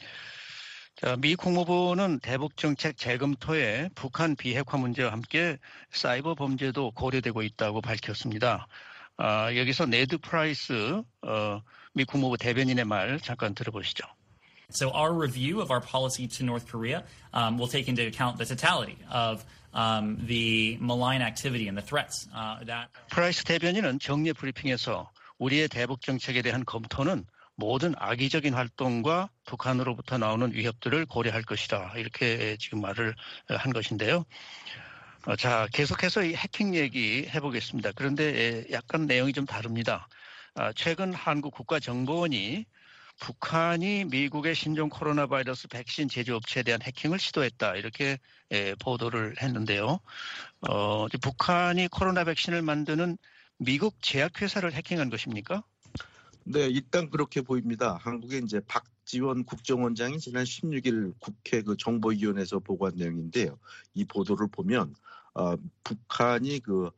자, 미 국무부는 대북정책 재검토에 북한 비핵화 문제와 함께 사이버 범죄도 고려되고 있다고 밝혔습니다. 여기서 네드 프라이스 미 국무부 대변인의 말 잠깐 들어보시죠. So our review of our policy to North Korea will take into account the totality of the malign activity and the threats that. 프라이스 대변인은 정례 브리핑에서 우리의 대북 정책에 대한 검토는 모든 악의적인 활동과 북한으로부터 나오는 위협들을 고려할 것이다. 이렇게 지금 말을 한 것인데요. 자, 계속해서 이 해킹 얘기 해보겠습니다. 그런데 약간 내용이 좀 다릅니다. 최근 한국 국가정보원이 북한이 미국의 신종 코로나 바이러스 백신 제조업체에 대한 해킹을 시도했다. 이렇게 보도를 했는데요. 북한이 코로나 백신을 만드는 미국 제약회사를 해킹한 것입니까? 네, 일단 그렇게 보입니다. 한국의 이제 박지원 국정원장이 지난 16일 국회 그 정보위원회에서 보고한 내용인데요. 이 보도를 보면 북한이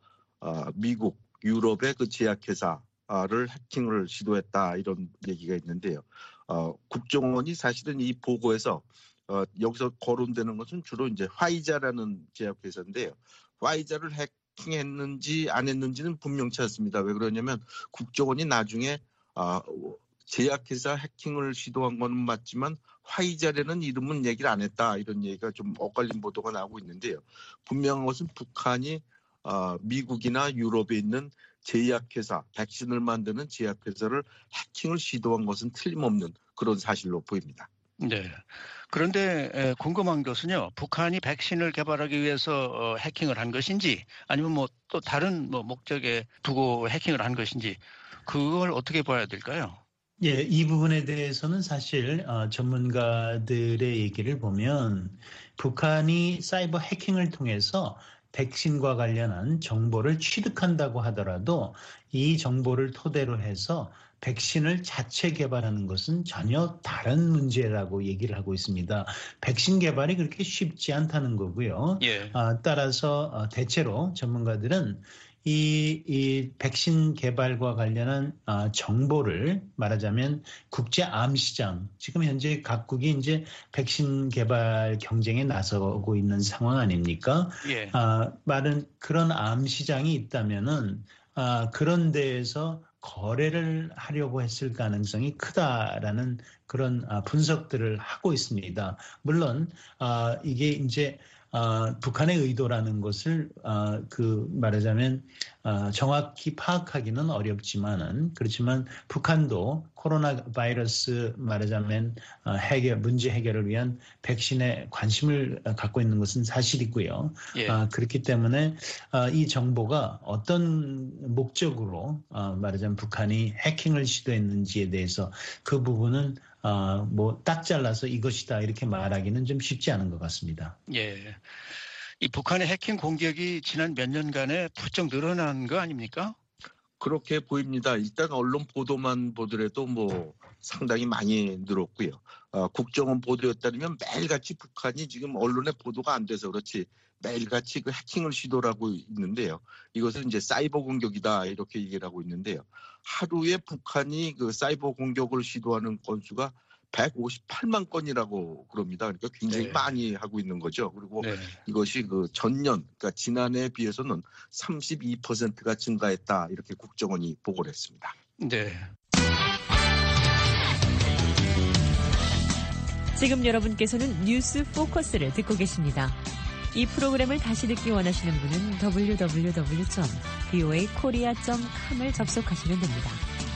미국, 유럽의 그 제약회사를 해킹을 시도했다 이런 얘기가 있는데요. 국정원이 사실은 이 보고에서 여기서 거론되는 것은 주로 이제 화이자라는 제약회사인데요. 화이자를 해킹했는지 안 했는지는 분명치 않습니다. 왜 그러냐면 국정원이 나중에 제약회사 해킹을 시도한 건 맞지만 화이자라는 이름은 얘기를 안 했다 이런 얘기가 좀 엇갈린 보도가 나오고 있는데요. 분명한 것은 북한이 미국이나 유럽에 있는 제약회사, 백신을 만드는 제약회사를 해킹을 시도한 것은 틀림없는 그런 사실로 보입니다. 네. 그런데 궁금한 것은요. 북한이 백신을 개발하기 위해서 해킹을 한 것인지 아니면 또 다른 목적에 두고 해킹을 한 것인지 그걸 어떻게 봐야 될까요? 예, 이 부분에 대해서는 사실 전문가들의 얘기를 보면 북한이 사이버 해킹을 통해서 백신과 관련한 정보를 취득한다고 하더라도 이 정보를 토대로 해서 백신을 자체 개발하는 것은 전혀 다른 문제라고 얘기를 하고 있습니다. 백신 개발이 그렇게 쉽지 않다는 거고요. 예. 따라서 대체로 전문가들은 이 백신 개발과 관련한 정보를 말하자면 국제 암시장, 지금 현재 각국이 이제 백신 개발 경쟁에 나서고 있는 상황 아닙니까? 예. 말은 그런 암시장이 있다면은 그런 데에서 거래를 하려고 했을 가능성이 크다라는 그런 분석들을 하고 있습니다. 물론 이게 이제 북한의 의도라는 것을 말하자면 정확히 파악하기는 어렵지만은 그렇지만 북한도 코로나 바이러스 말하자면 문제 해결을 위한 백신에 관심을 갖고 있는 것은 사실이고요. 예. 그렇기 때문에 이 정보가 어떤 목적으로 말하자면 북한이 해킹을 시도했는지에 대해서 그 부분은 딱 잘라서 이것이다 이렇게 말하기는 좀 쉽지 않은 것 같습니다. 예. 이 북한의 해킹 공격이 지난 몇 년간에 부쩍 늘어난 거 아닙니까? 그렇게 보입니다. 일단 언론 보도만 보더라도 상당히 많이 늘었고요. 국정원 보도에 따르면 매일같이 북한이 지금 언론에 보도가 안 돼서 그렇지 매일같이 그 해킹을 시도를 하고 있는데요. 이것은 이제 사이버 공격이다 이렇게 얘기를 하고 있는데요. 하루에 북한이 그 사이버 공격을 시도하는 건수가 158만 건이라고 그럽니다. 그러니까 굉장히 많이 하고 있는 거죠. 그리고 이것이 그 전년, 그러니까 지난해에 비해서는 32%가 증가했다 이렇게 국정원이 보고를 했습니다. 네. 지금 여러분께서는 뉴스 포커스를 듣고 계십니다. 이 프로그램을 다시 듣기 원하시는 분은 www.voakorea.com을 접속하시면 됩니다.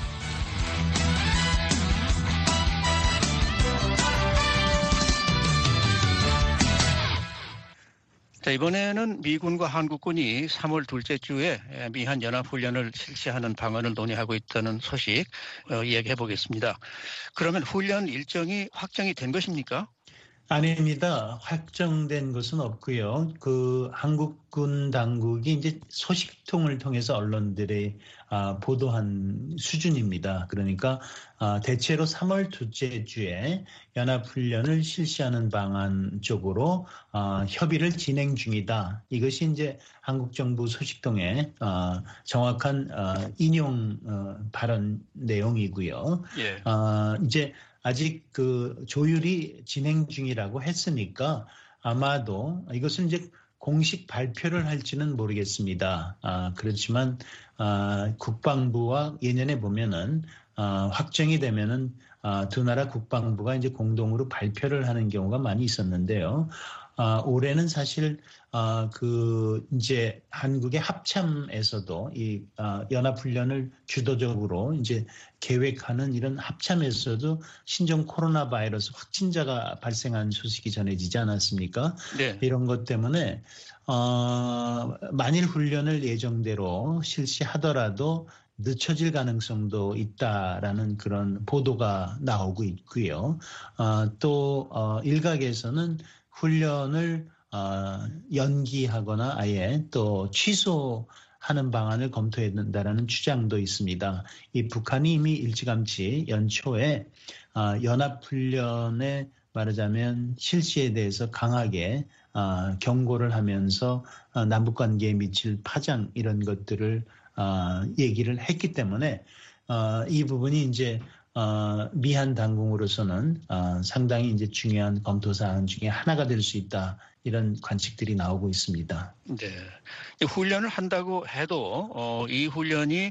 자, 이번에는 미군과 한국군이 3월 둘째 주에 미한 연합훈련을 실시하는 방안을 논의하고 있다는 소식 이야기해 보겠습니다. 그러면 훈련 일정이 확정이 된 것입니까? 아닙니다. 확정된 것은 없고요. 그 한국군 당국이 이제 소식통을 통해서 언론들의 보도한 수준입니다. 그러니까 대체로 3월 둘째 주에 연합훈련을 실시하는 방안 쪽으로 협의를 진행 중이다. 이것이 이제 한국 정부 소식통의 정확한 인용 발언 내용이고요. 예. 이제 아직 그 조율이 진행 중이라고 했으니까 아마도 이것은 이제 공식 발표를 할지는 모르겠습니다. 그렇지만 국방부와 예년에 보면은 확정이 되면은 두 나라 국방부가 이제 공동으로 발표를 하는 경우가 많이 있었는데요. 올해는 사실 그 이제 한국의 합참에서도 이 연합훈련을 주도적으로 이제 계획하는 이런 합참에서도 신종 코로나 바이러스 확진자가 발생한 소식이 전해지지 않았습니까? 네. 이런 것 때문에 만일 훈련을 예정대로 실시하더라도 늦춰질 가능성도 있다라는 그런 보도가 나오고 있고요. 또 일각에서는 훈련을 연기하거나 아예 또 취소하는 방안을 검토해야 된다라는 주장도 있습니다. 이 북한이 이미 일찌감치 연초에 연합훈련에 말하자면 실시에 대해서 강하게 경고를 하면서 남북관계에 미칠 파장 이런 것들을 얘기를 했기 때문에 이 부분이 이제 미한 당국으로서는 상당히 이제 중요한 검토 사안 중에 하나가 될 수 있다 이런 관측들이 나오고 있습니다. 네, 훈련을 한다고 해도 이 훈련이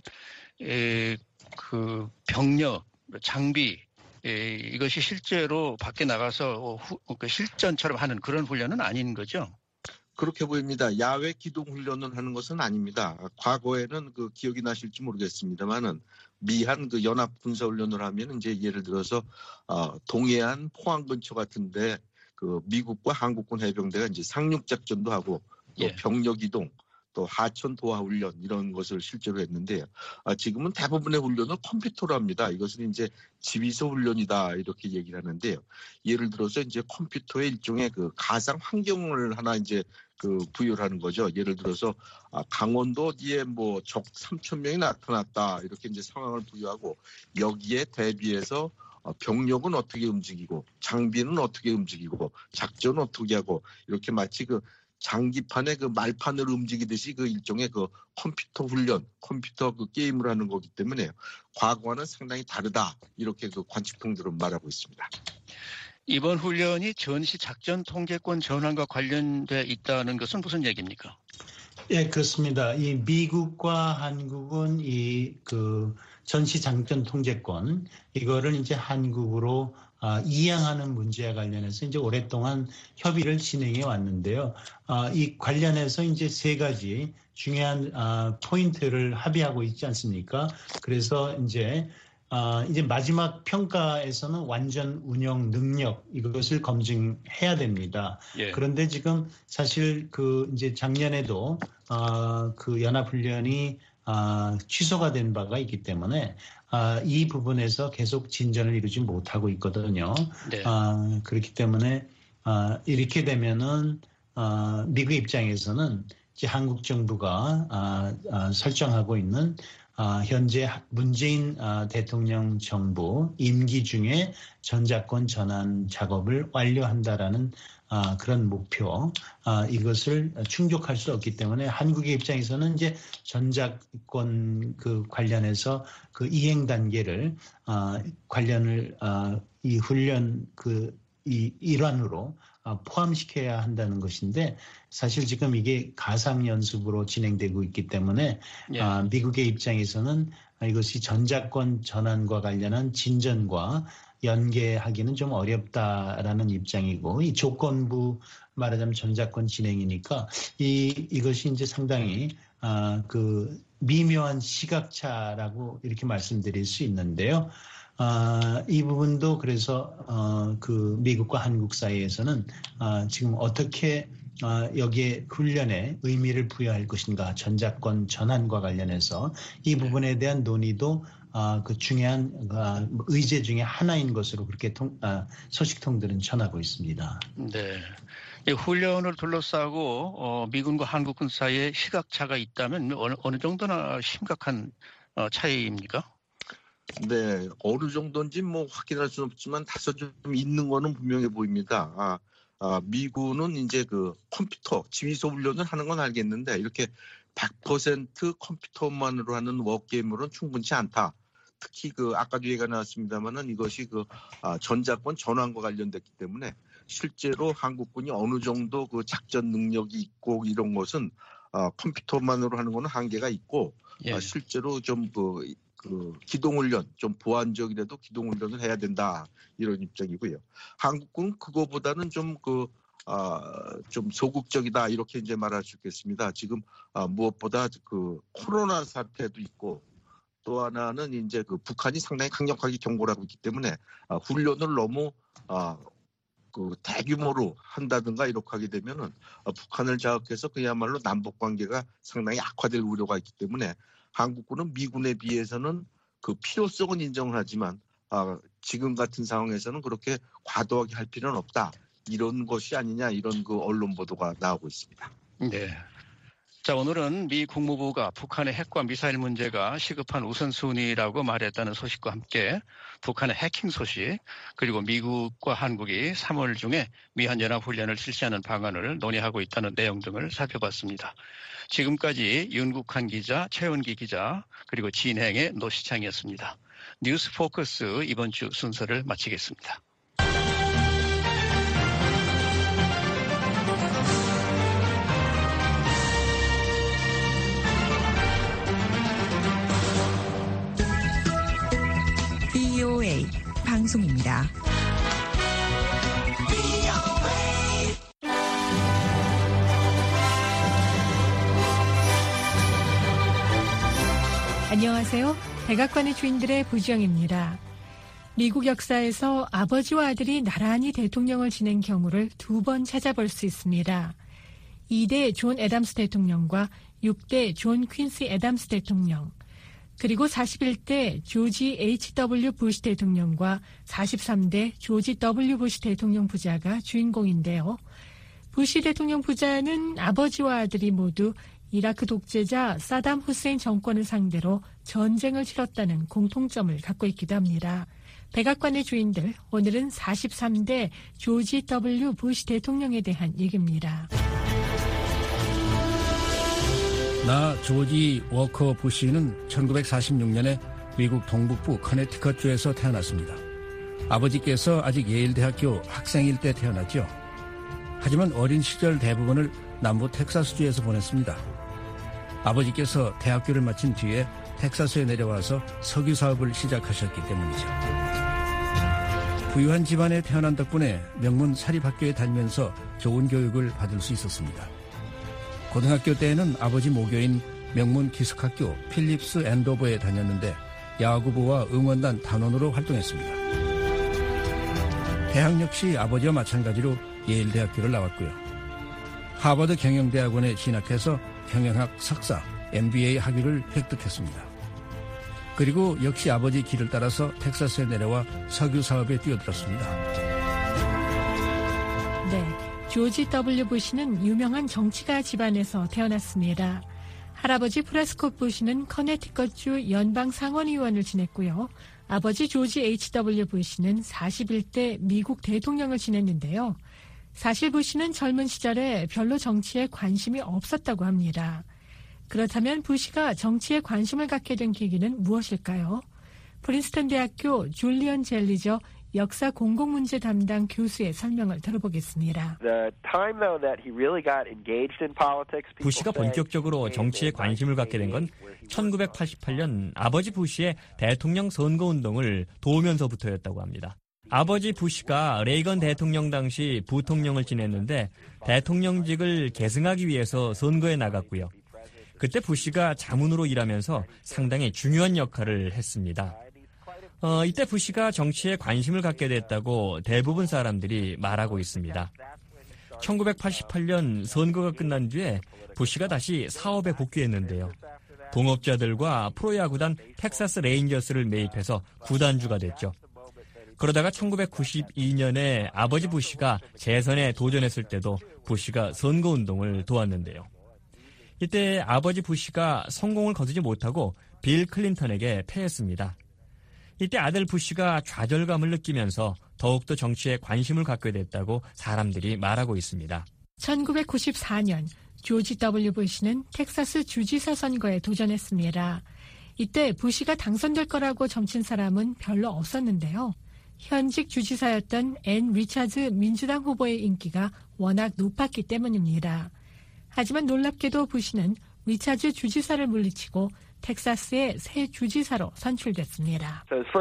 그 병력, 장비 이것이 실제로 밖에 나가서 실전처럼 하는 그런 훈련은 아닌 거죠? 그렇게 보입니다. 야외 기동 훈련을 하는 것은 아닙니다. 과거에는 그 기억이 나실지 모르겠습니다만은 미한 그 연합 군사 훈련을 하면 이제 예를 들어서 동해안 포항 근처 같은데 그 미국과 한국군 해병대가 이제 상륙 작전도 하고 또 병력 이동 또 하천 도하 훈련 이런 것을 실제로 했는데요. 지금은 대부분의 훈련을 컴퓨터로 합니다. 이것은 이제 지휘소 훈련이다 이렇게 얘기를 하는데요. 예를 들어서 이제 컴퓨터의 일종의 그 가상 환경을 하나 이제 그 부여를 하는 거죠. 예를 들어서 강원도 어디에 뭐 적 3,000명이 나타났다 이렇게 이제 상황을 부여하고 여기에 대비해서 병력은 어떻게 움직이고 장비는 어떻게 움직이고 작전은 어떻게 하고 이렇게 마치 그 장기판에 그 말판으로 움직이듯이 그 일종의 그 컴퓨터 훈련, 컴퓨터 그 게임을 하는 거기 때문에 과거와는 상당히 다르다 이렇게 그 관측통들은 말하고 있습니다. 이번 훈련이 전시 작전 통제권 전환과 관련돼 있다는 것은 무슨 얘기입니까? 예, 그렇습니다. 이 미국과 한국은 이 그 전시 작전 통제권 이거를 이제 한국으로 이양하는 문제와 관련해서 이제 오랫동안 협의를 진행해 왔는데요. 이 관련해서 이제 세 가지 중요한 포인트를 합의하고 있지 않습니까? 그래서 이제 마지막 평가에서는 완전 운영 능력 이것을 검증해야 됩니다. 예. 그런데 지금 사실 그 이제 작년에도 그 연합훈련이 취소가 된 바가 있기 때문에 이 부분에서 계속 진전을 이루지 못하고 있거든요. 네. 그렇기 때문에 이렇게 되면은 미국 입장에서는 이제 한국 정부가 설정하고 있는 현재 문재인 대통령 정부 임기 중에 전자권 전환 작업을 완료한다라는 그런 목표, 이것을 충족할 수 없기 때문에 한국의 입장에서는 이제 전자권 관련해서 이행 단계를 관련을 이 훈련 이 일환으로 포함시켜야 한다는 것인데, 사실 지금 이게 가상 연습으로 진행되고 있기 때문에 미국의 입장에서는 이것이 전자권 전환과 관련한 진전과 연계하기는 좀 어렵다라는 입장이고, 이 조건부 말하자면 전자권 진행이니까 이것이 이제 상당히 미묘한 시각차라고 이렇게 말씀드릴 수 있는데요. 이 부분도 그래서 미국과 한국 사이에서는 지금 어떻게 여기에 훈련에 의미를 부여할 것인가, 전자권 전환과 관련해서 이 부분에 대한 논의도 중요한 의제 중에 하나인 것으로 그렇게 소식통들은 전하고 있습니다. 네. 이 훈련을 둘러싸고 미군과 한국군 사이에 시각차가 있다면 어느 정도나 심각한 차이입니까? 네, 어느 정도인지 확인할 수는 없지만 다소 좀 있는 거는 분명해 보입니다. 미군은 이제 컴퓨터 지휘소 훈련을 하는 건 알겠는데, 이렇게 100% 컴퓨터만으로 하는 워게임으로는 충분치 않다. 특히 아까도 얘기가 나왔습니다만은 이것이 전자권 전환과 관련됐기 때문에 실제로 한국군이 어느 정도 작전 능력이 있고 이런 것은 컴퓨터만으로 하는 거는 한계가 있고, 실제로 좀 기동훈련, 좀 보완적이라도 기동훈련을 해야 된다, 이런 입장이고요. 한국군은 그거보다는 좀 소극적이다, 이렇게 이제 말할 수 있겠습니다. 지금 무엇보다 코로나 사태도 있고, 또 하나는 이제 북한이 상당히 강력하게 경고를 하고 있기 때문에 훈련을 너무 대규모로 한다든가 이렇게 하게 되면은 북한을 자극해서 그야말로 남북 관계가 상당히 악화될 우려가 있기 때문에 한국군은 미군에 비해서는 필요성은 인정을 하지만 지금 같은 상황에서는 그렇게 과도하게 할 필요는 없다, 이런 것이 아니냐, 이런 언론 보도가 나오고 있습니다. 네. 자, 오늘은 미 국무부가 북한의 핵과 미사일 문제가 시급한 우선순위라고 말했다는 소식과 함께 북한의 해킹 소식, 그리고 미국과 한국이 3월 중에 미한연합훈련을 실시하는 방안을 논의하고 있다는 내용 등을 살펴봤습니다. 지금까지 윤국한 기자, 최은기 기자, 그리고 진행의 노시창이었습니다. 뉴스 포커스 이번 주 순서를 마치겠습니다. VOA 방송입니다. 안녕하세요. 백악관의 주인들의 부지영입니다. 미국 역사에서 아버지와 아들이 나란히 대통령을 지낸 경우를 2번 찾아볼 수 있습니다. 2대 존 애담스 대통령과 6대 존 퀸시 애담스 대통령, 그리고 41대 조지 H.W. 부시 대통령과 43대 조지 W. 부시 대통령 부자가 주인공인데요. 부시 대통령 부자는 아버지와 아들이 모두 이라크 독재자 사담 후세인 정권을 상대로 전쟁을 치렀다는 공통점을 갖고 있기도 합니다. 백악관의 주인들, 오늘은 43대 조지 W. 부시 대통령에 대한 얘기입니다. 나 조지 워커 부시는 1946년에 미국 동북부 커네티컷주에서 태어났습니다. 아버지께서 아직 예일대학교 학생일 때 태어났죠. 하지만 어린 시절 대부분을 남부 텍사스주에서 보냈습니다. 아버지께서 대학교를 마친 뒤에 텍사스에 내려와서 석유 사업을 시작하셨기 때문이죠. 부유한 집안에 태어난 덕분에 명문 사립학교에 다니면서 좋은 교육을 받을 수 있었습니다. 고등학교 때에는 아버지 모교인 명문 기숙학교 필립스 앤도버에 다녔는데 야구부와 응원단 단원으로 활동했습니다. 대학 역시 아버지와 마찬가지로 예일대학교를 나왔고요. 하버드 경영대학원에 진학해서 경영학 석사, MBA 학위를 획득했습니다. 그리고 역시 아버지 길을 따라서 텍사스에 내려와 석유 사업에 뛰어들었습니다. 네, 조지 W. 부시는 유명한 정치가 집안에서 태어났습니다. 할아버지 프레스콧 부시는 커네티컷주 연방 상원의원을 지냈고요. 아버지 조지 H.W. 부시는 41대 미국 대통령을 지냈는데요. 사실 부시는 젊은 시절에 별로 정치에 관심이 없었다고 합니다. 그렇다면 부시가 정치에 관심을 갖게 된 계기는 무엇일까요? 프린스턴 대학교 줄리언 젤리저 역사 공공문제 담당 교수의 설명을 들어보겠습니다. 부시가 본격적으로 정치에 관심을 갖게 된 건 1988년 아버지 부시의 대통령 선거운동을 도우면서부터였다고 합니다. 아버지 부시가 레이건 대통령 당시 부통령을 지냈는데 대통령직을 계승하기 위해서 선거에 나갔고요. 그때 부시가 자문으로 일하면서 상당히 중요한 역할을 했습니다. 이때 부시가 정치에 관심을 갖게 됐다고 대부분 사람들이 말하고 있습니다. 1988년 선거가 끝난 뒤에 부시가 다시 사업에 복귀했는데요. 동업자들과 프로야구단 텍사스 레인저스를 매입해서 구단주가 됐죠. 그러다가 1992년에 아버지 부시가 재선에 도전했을 때도 부시가 선거운동을 도왔는데요. 이때 아버지 부시가 성공을 거두지 못하고 빌 클린턴에게 패했습니다. 이때 아들 부시가 좌절감을 느끼면서 더욱더 정치에 관심을 갖게 됐다고 사람들이 말하고 있습니다. 1994년 조지 W. 부시는 텍사스 주지사 선거에 도전했습니다. 이때 부시가 당선될 거라고 점친 사람은 별로 없었는데요. 현직 주지사였던 앤 리차즈 민주당 후보의 인기가 워낙 높았기 때문입니다. 하지만 놀랍게도 부시는 리차즈 주지사를 물리치고 텍사스의 새 주지사로 선출됐습니다.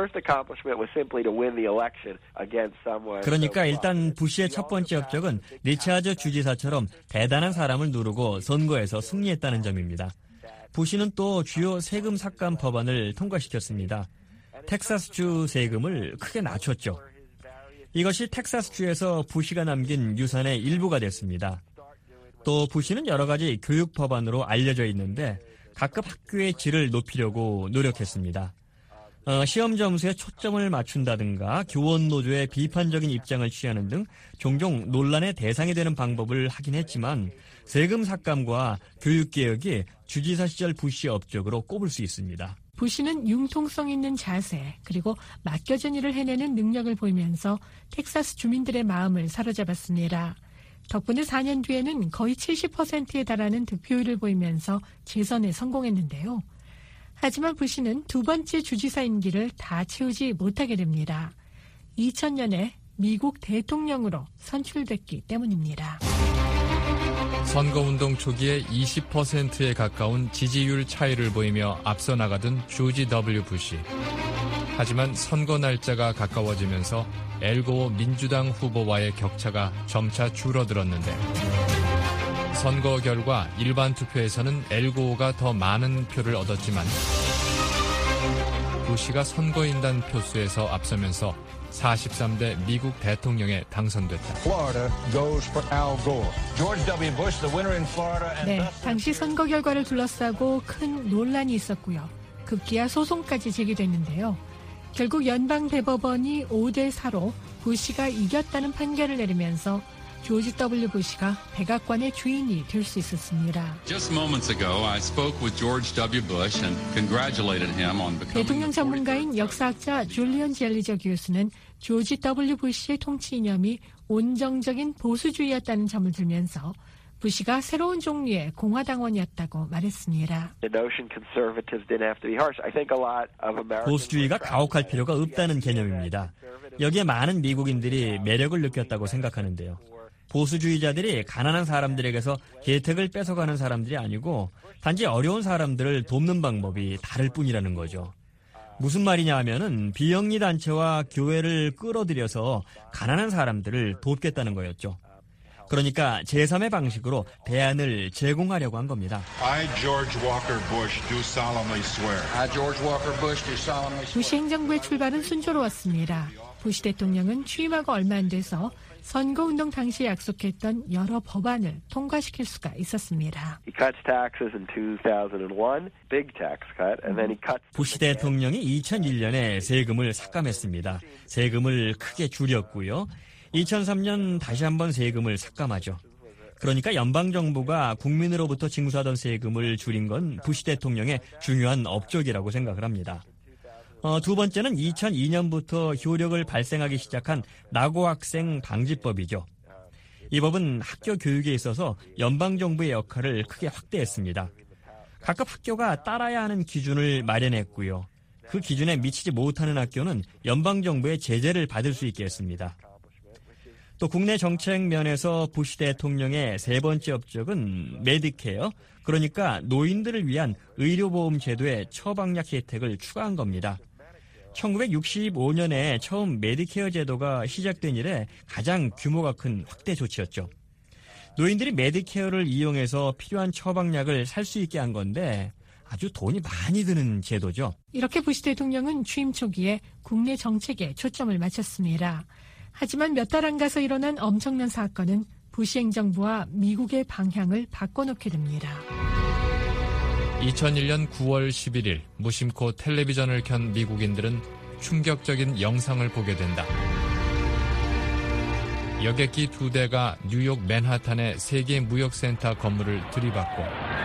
그러니까 일단 부시의 첫 번째 업적은 리차즈 주지사처럼 대단한 사람을 누르고 선거에서 승리했다는 점입니다. 부시는 또 주요 세금 삭감 법안을 통과시켰습니다. 텍사스주 세금을 크게 낮췄죠. 이것이 텍사스주에서 부시가 남긴 유산의 일부가 됐습니다. 또 부시는 여러 가지 교육 법안으로 알려져 있는데 각급 학교의 질을 높이려고 노력했습니다. 시험 점수에 초점을 맞춘다든가 교원 노조의 비판적인 입장을 취하는 등 종종 논란의 대상이 되는 방법을 하긴 했지만 세금 삭감과 교육개혁이 주지사 시절 부시의 업적으로 꼽을 수 있습니다. 부시는 융통성 있는 자세 그리고 맡겨진 일을 해내는 능력을 보이면서 텍사스 주민들의 마음을 사로잡았습니다. 덕분에 4년 뒤에는 거의 70%에 달하는 득표율을 보이면서 재선에 성공했는데요. 하지만 부시는 두 번째 주지사 임기를 다 채우지 못하게 됩니다. 2000년에 미국 대통령으로 선출됐기 때문입니다. 선거운동 초기에 20%에 가까운 지지율 차이를 보이며 앞서 나가던 조지 W. 부시. 하지만 선거 날짜가 가까워지면서 엘고어 민주당 후보와의 격차가 점차 줄어들었는데 선거 결과 일반 투표에서는 엘고어가 더 많은 표를 얻었지만 부시가 선거인단 표수에서 앞서면서 43대 미국 대통령에 당선됐다. 네, 당시 선거 결과를 둘러싸고 큰 논란이 있었고요. 급기야 소송까지 제기됐는데요. 결국 연방대법원이 5대4로 부시가 이겼다는 판결을 내리면서 조지 W. 부시가 백악관의 주인이 될 수 있었습니다. 대통령 전문가인 역사학자 줄리언 젤리저 교수는 조지 W. 부시의 통치 이념이 온정적인 보수주의였다는 점을 들면서 부시가 새로운 종류의 공화당원이었다고 말했습니다. 보수주의가 가혹할 필요가 없다는 개념입니다. 여기에 많은 미국인들이 매력을 느꼈다고 생각하는데요. 보수주의자들이 가난한 사람들에게서 혜택을 뺏어가는 사람들이 아니고 단지 어려운 사람들을 돕는 방법이 다를 뿐이라는 거죠. 무슨 말이냐 하면은 비영리 단체와 교회를 끌어들여서 가난한 사람들을 돕겠다는 거였죠. 그러니까 제3의 방식으로 대안을 제공하려고 한 겁니다. 부시 행정부의 출발은 순조로웠습니다. 부시 대통령은 취임하고 얼마 안 돼서 선거운동 당시에 약속했던 여러 법안을 통과시킬 수가 있었습니다. 부시 대통령이 2001년에 세금을 삭감했습니다. 세금을 크게 줄였고요. 2003년 다시 한번 세금을 삭감하죠. 그러니까 연방정부가 국민으로부터 징수하던 세금을 줄인 건 부시 대통령의 중요한 업적이라고 생각을 합니다. 두 번째는 2002년부터 효력을 발생하기 시작한 낙오학생 방지법이죠. 이 법은 학교 교육에 있어서 연방정부의 역할을 크게 확대했습니다. 각급 학교가 따라야 하는 기준을 마련했고요. 그 기준에 미치지 못하는 학교는 연방정부의 제재를 받을 수 있게 했습니다. 또 국내 정책 면에서 부시 대통령의 세 번째 업적은 메디케어, 그러니까 노인들을 위한 의료보험 제도의 처방약 혜택을 추가한 겁니다. 1965년에 처음 메디케어 제도가 시작된 이래 가장 규모가 큰 확대 조치였죠. 노인들이 메디케어를 이용해서 필요한 처방약을 살 수 있게 한 건데 아주 돈이 많이 드는 제도죠. 이렇게 부시 대통령은 취임 초기에 국내 정책에 초점을 맞췄습니다. 하지만 몇 달 안 가서 일어난 엄청난 사건은 부시 행정부와 미국의 방향을 바꿔놓게 됩니다. 2001년 9월 11일 무심코 텔레비전을 켠 미국인들은 충격적인 영상을 보게 된다. 여객기 2대가 뉴욕 맨하탄의 세계 무역센터 건물을 들이받고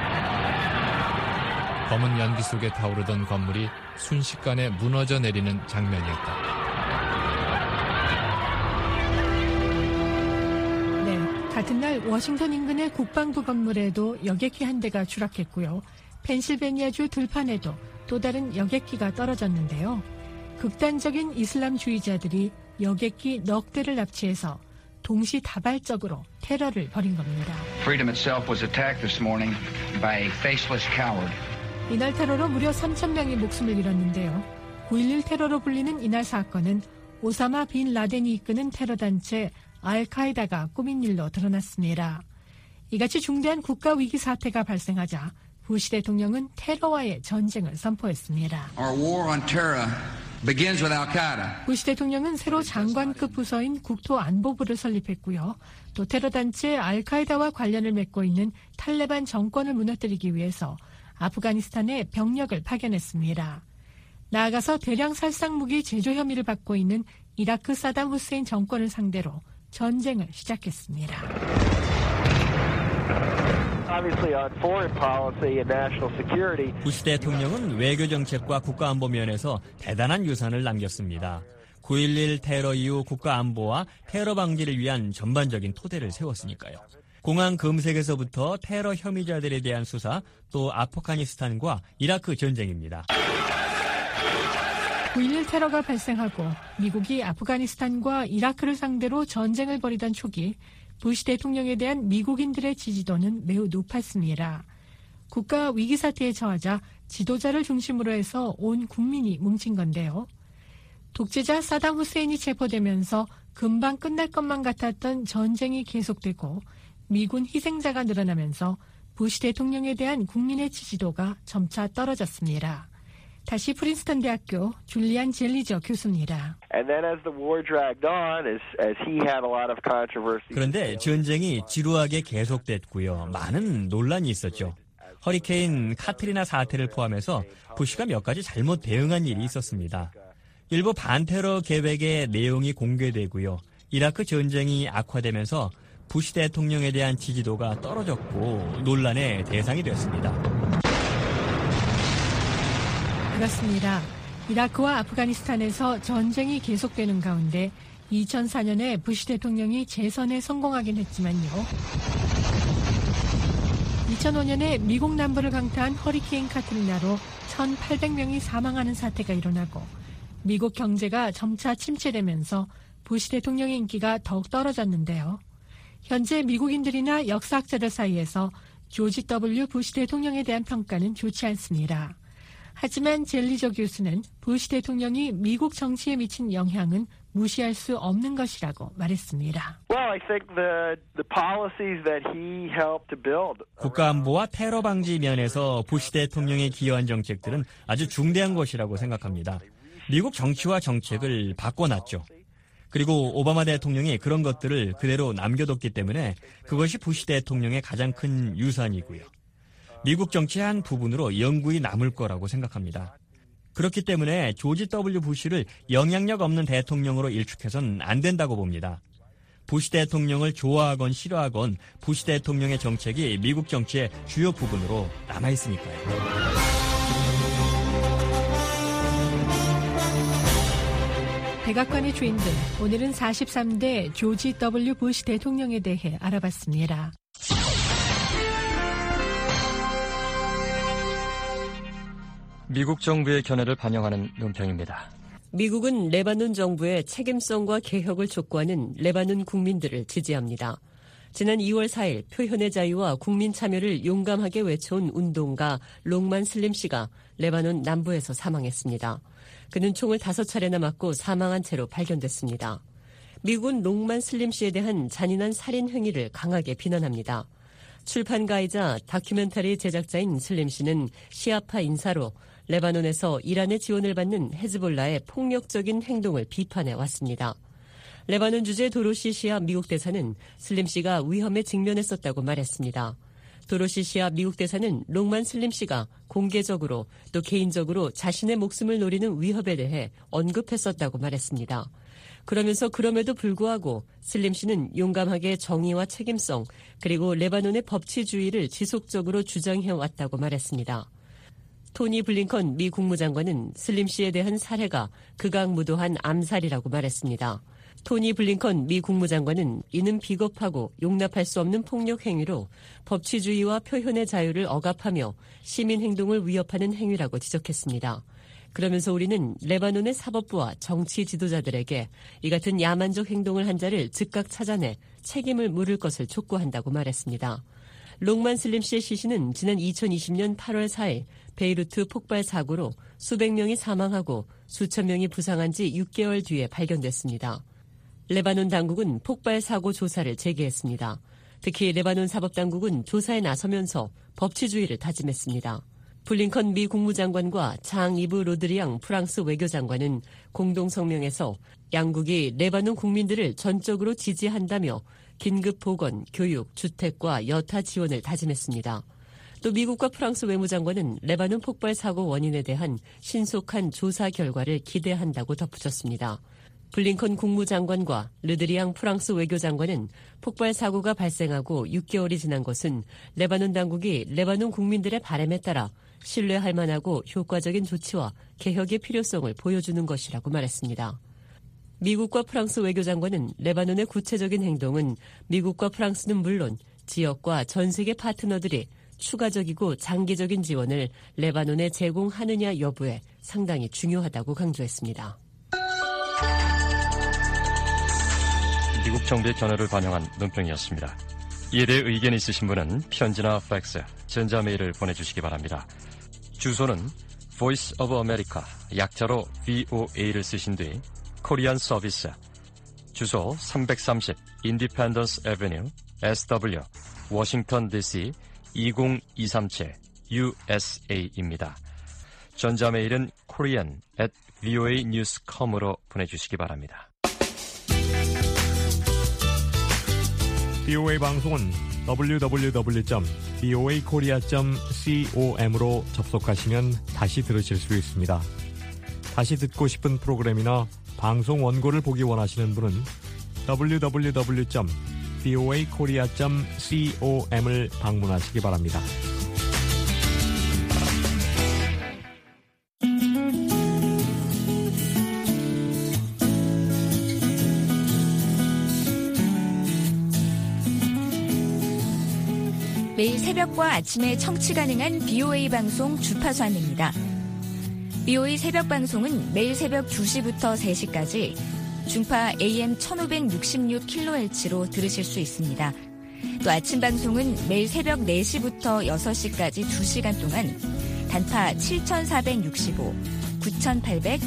검은 연기 속에 타오르던 건물이 순식간에 무너져 내리는 장면이었다. 네, 같은 날 워싱턴 인근의 국방부 건물에도 여객기 한 대가 추락했고요. 펜실베니아주 들판에도 또 다른 여객기가 떨어졌는데요. 극단적인 이슬람주의자들이 여객기 넉 대를 납치해서 동시다발적으로 테러를 벌인 겁니다. Freedom itself was attacked this morning by a faceless coward. 이날 테러로 무려 3,000명이 목숨을 잃었는데요. 9.11 테러로 불리는 이날 사건은 오사마 빈 라덴이 이끄는 테러단체 알카에다가 꾸민 일로 드러났습니다. 이같이 중대한 국가 위기 사태가 발생하자 부시 대통령은 테러와의 전쟁을 선포했습니다. Our war on terror begins with Al-Qaeda. 부시 대통령은 새로 장관급 부서인 국토안보부를 설립했고요. 또 테러단체 알카에다와 관련을 맺고 있는 탈레반 정권을 무너뜨리기 위해서 아프가니스탄에 병력을 파견했습니다. 나아가서 대량 살상무기 제조 혐의를 받고 있는 이라크 사담 후세인 정권을 상대로 전쟁을 시작했습니다. 부시 대통령은 외교정책과 국가안보 면에서 대단한 유산을 남겼습니다. 9.11 테러 이후 국가안보와 테러 방지를 위한 전반적인 토대를 세웠으니까요. 공항 검색에서부터 테러 혐의자들에 대한 수사, 또 아프가니스탄과 이라크 전쟁입니다. 9.11 테러가 발생하고 미국이 아프가니스탄과 이라크를 상대로 전쟁을 벌이던 초기 부시 대통령에 대한 미국인들의 지지도는 매우 높았습니다. 국가 위기 사태에 처하자 지도자를 중심으로 해서 온 국민이 뭉친 건데요. 독재자 사담 후세인이 체포되면서 금방 끝날 것만 같았던 전쟁이 계속되고 미군 희생자가 늘어나면서 부시 대통령에 대한 국민의 지지도가 점차 떨어졌습니다. 다시 프린스턴 대학교 줄리안 젤리저 교수입니다. 그런데 전쟁이 지루하게 계속됐고요. 많은 논란이 있었죠. 허리케인 카트리나 사태를 포함해서 부시가 몇 가지 잘못 대응한 일이 있었습니다. 일부 반테러 계획의 내용이 공개되고요. 이라크 전쟁이 악화되면서 부시 대통령에 대한 지지도가 떨어졌고 논란의 대상이 됐습니다. 그렇습니다. 이라크와 아프가니스탄에서 전쟁이 계속되는 가운데 2004년에 부시 대통령이 재선에 성공하긴 했지만요. 2005년에 미국 남부를 강타한 허리케인 카트리나로 1,800명이 사망하는 사태가 일어나고 미국 경제가 점차 침체되면서 부시 대통령의 인기가 더욱 떨어졌는데요. 현재 미국인들이나 역사학자들 사이에서 조지 W. 부시 대통령에 대한 평가는 좋지 않습니다. 하지만 젤리저 교수는 부시 대통령이 미국 정치에 미친 영향은 무시할 수 없는 것이라고 말했습니다. 국가안보와 테러 방지 면에서 부시 대통령이 기여한 정책들은 아주 중대한 것이라고 생각합니다. 미국 정치와 정책을 바꿔놨죠. 그리고 오바마 대통령이 그런 것들을 그대로 남겨뒀기 때문에 그것이 부시 대통령의 가장 큰 유산이고요. 미국 정치의 한 부분으로 영구히 남을 거라고 생각합니다. 그렇기 때문에 조지 W. 부시를 영향력 없는 대통령으로 일축해서는 안 된다고 봅니다. 부시 대통령을 좋아하건 싫어하건 부시 대통령의 정책이 미국 정치의 주요 부분으로 남아있으니까요. 백악관의 주인들, 오늘은 43대 조지 W. 부시 대통령에 대해 알아봤습니다. 미국 정부의 견해를 반영하는 논평입니다. 미국은 레바논 정부의 책임성과 개혁을 촉구하는 레바논 국민들을 지지합니다. 지난 2월 4일 표현의 자유와 국민 참여를 용감하게 외쳐온 운동가 롱만 슬림 씨가 레바논 남부에서 사망했습니다. 그는 총을 5차례나 맞고 사망한 채로 발견됐습니다. 미국은 롱만 슬림 씨에 대한 잔인한 살인 행위를 강하게 비난합니다. 출판가이자 다큐멘터리 제작자인 슬림 씨는 시아파 인사로 레바논에서 이란의 지원을 받는 헤즈볼라의 폭력적인 행동을 비판해 왔습니다. 레바논 주재 도로시 시아 미국 대사는 슬림 씨가 위험에 직면했었다고 말했습니다. 도로시 시아 미국 대사는 롱만 슬림 씨가 공개적으로 또 개인적으로 자신의 목숨을 노리는 위협에 대해 언급했었다고 말했습니다. 그러면서 그럼에도 불구하고 슬림 씨는 용감하게 정의와 책임성 그리고 레바논의 법치주의를 지속적으로 주장해왔다고 말했습니다. 토니 블링컨 미 국무장관은 슬림 씨에 대한 살해가 극악무도한 암살이라고 말했습니다. 토니 블링컨 미 국무장관은 이는 비겁하고 용납할 수 없는 폭력 행위로 법치주의와 표현의 자유를 억압하며 시민 행동을 위협하는 행위라고 지적했습니다. 그러면서 우리는 레바논의 사법부와 정치 지도자들에게 이 같은 야만적 행동을 한 자를 즉각 찾아내 책임을 물을 것을 촉구한다고 말했습니다. 롱만 슬림 씨의 시신은 지난 2020년 8월 4일 베이루트 폭발 사고로 수백 명이 사망하고 수천 명이 부상한 지 6개월 뒤에 발견됐습니다. 레바논 당국은 폭발 사고 조사를 재개했습니다. 특히 레바논 사법당국은 조사에 나서면서 법치주의를 다짐했습니다. 블링컨 미 국무장관과 장 이브 로드리앙 프랑스 외교장관은 공동 성명에서 양국이 레바논 국민들을 전적으로 지지한다며 긴급 보건, 교육, 주택과 여타 지원을 다짐했습니다. 또 미국과 프랑스 외무장관은 레바논 폭발 사고 원인에 대한 신속한 조사 결과를 기대한다고 덧붙였습니다. 블링컨 국무장관과 르드리앙 프랑스 외교장관은 폭발 사고가 발생하고 6개월이 지난 것은 레바논 당국이 레바논 국민들의 바람에 따라 신뢰할 만하고 효과적인 조치와 개혁의 필요성을 보여주는 것이라고 말했습니다. 미국과 프랑스 외교장관은 레바논의 구체적인 행동은 미국과 프랑스는 물론 지역과 전 세계 파트너들이 추가적이고 장기적인 지원을 레바논에 제공하느냐 여부에 상당히 중요하다고 강조했습니다. 미국 정부의 견해를 반영한 논평이었습니다. 이에 대해 의견이 있으신 분은 편지나 팩스, 전자메일을 보내주시기 바랍니다. 주소는 Voice of America, 약자로 VOA를 쓰신 뒤 코리안 서비스, 주소 330 Independence Avenue, SW, 워싱턴 DC 20237 USA입니다. 전자메일은 korean@voanews.com으로 보내주시기 바랍니다. BOA 방송은 www.boakorea.com으로 접속하시면 다시 들으실 수 있습니다. 다시 듣고 싶은 프로그램이나 방송 원고를 보기 원하시는 분은 www.boakorea.com을 방문하시기 바랍니다. 매일 새벽과 아침에 청취 가능한 BOA 방송 주파수 안내입니다. BOA 새벽 방송은 매일 새벽 2시부터 3시까지 중파 AM 1566kHz로 들으실 수 있습니다. 또 아침 방송은 매일 새벽 4시부터 6시까지 2시간 동안 단파 7465, 9800,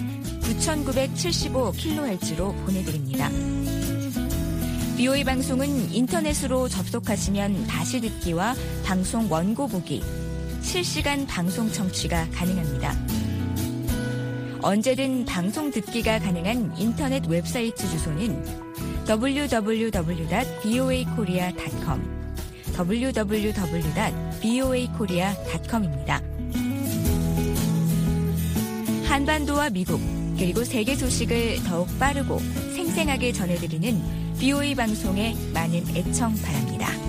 9975kHz로 보내드립니다. BOA 방송은 인터넷으로 접속하시면 다시 듣기와 방송 원고 보기, 실시간 방송 청취가 가능합니다. 언제든 방송 듣기가 가능한 인터넷 웹사이트 주소는 www.boakorea.com, www.boakorea.com입니다. 한반도와 미국, 그리고 세계 소식을 더욱 빠르고 생생하게 전해드리는 BOA 방송의 많은 애청 바랍니다.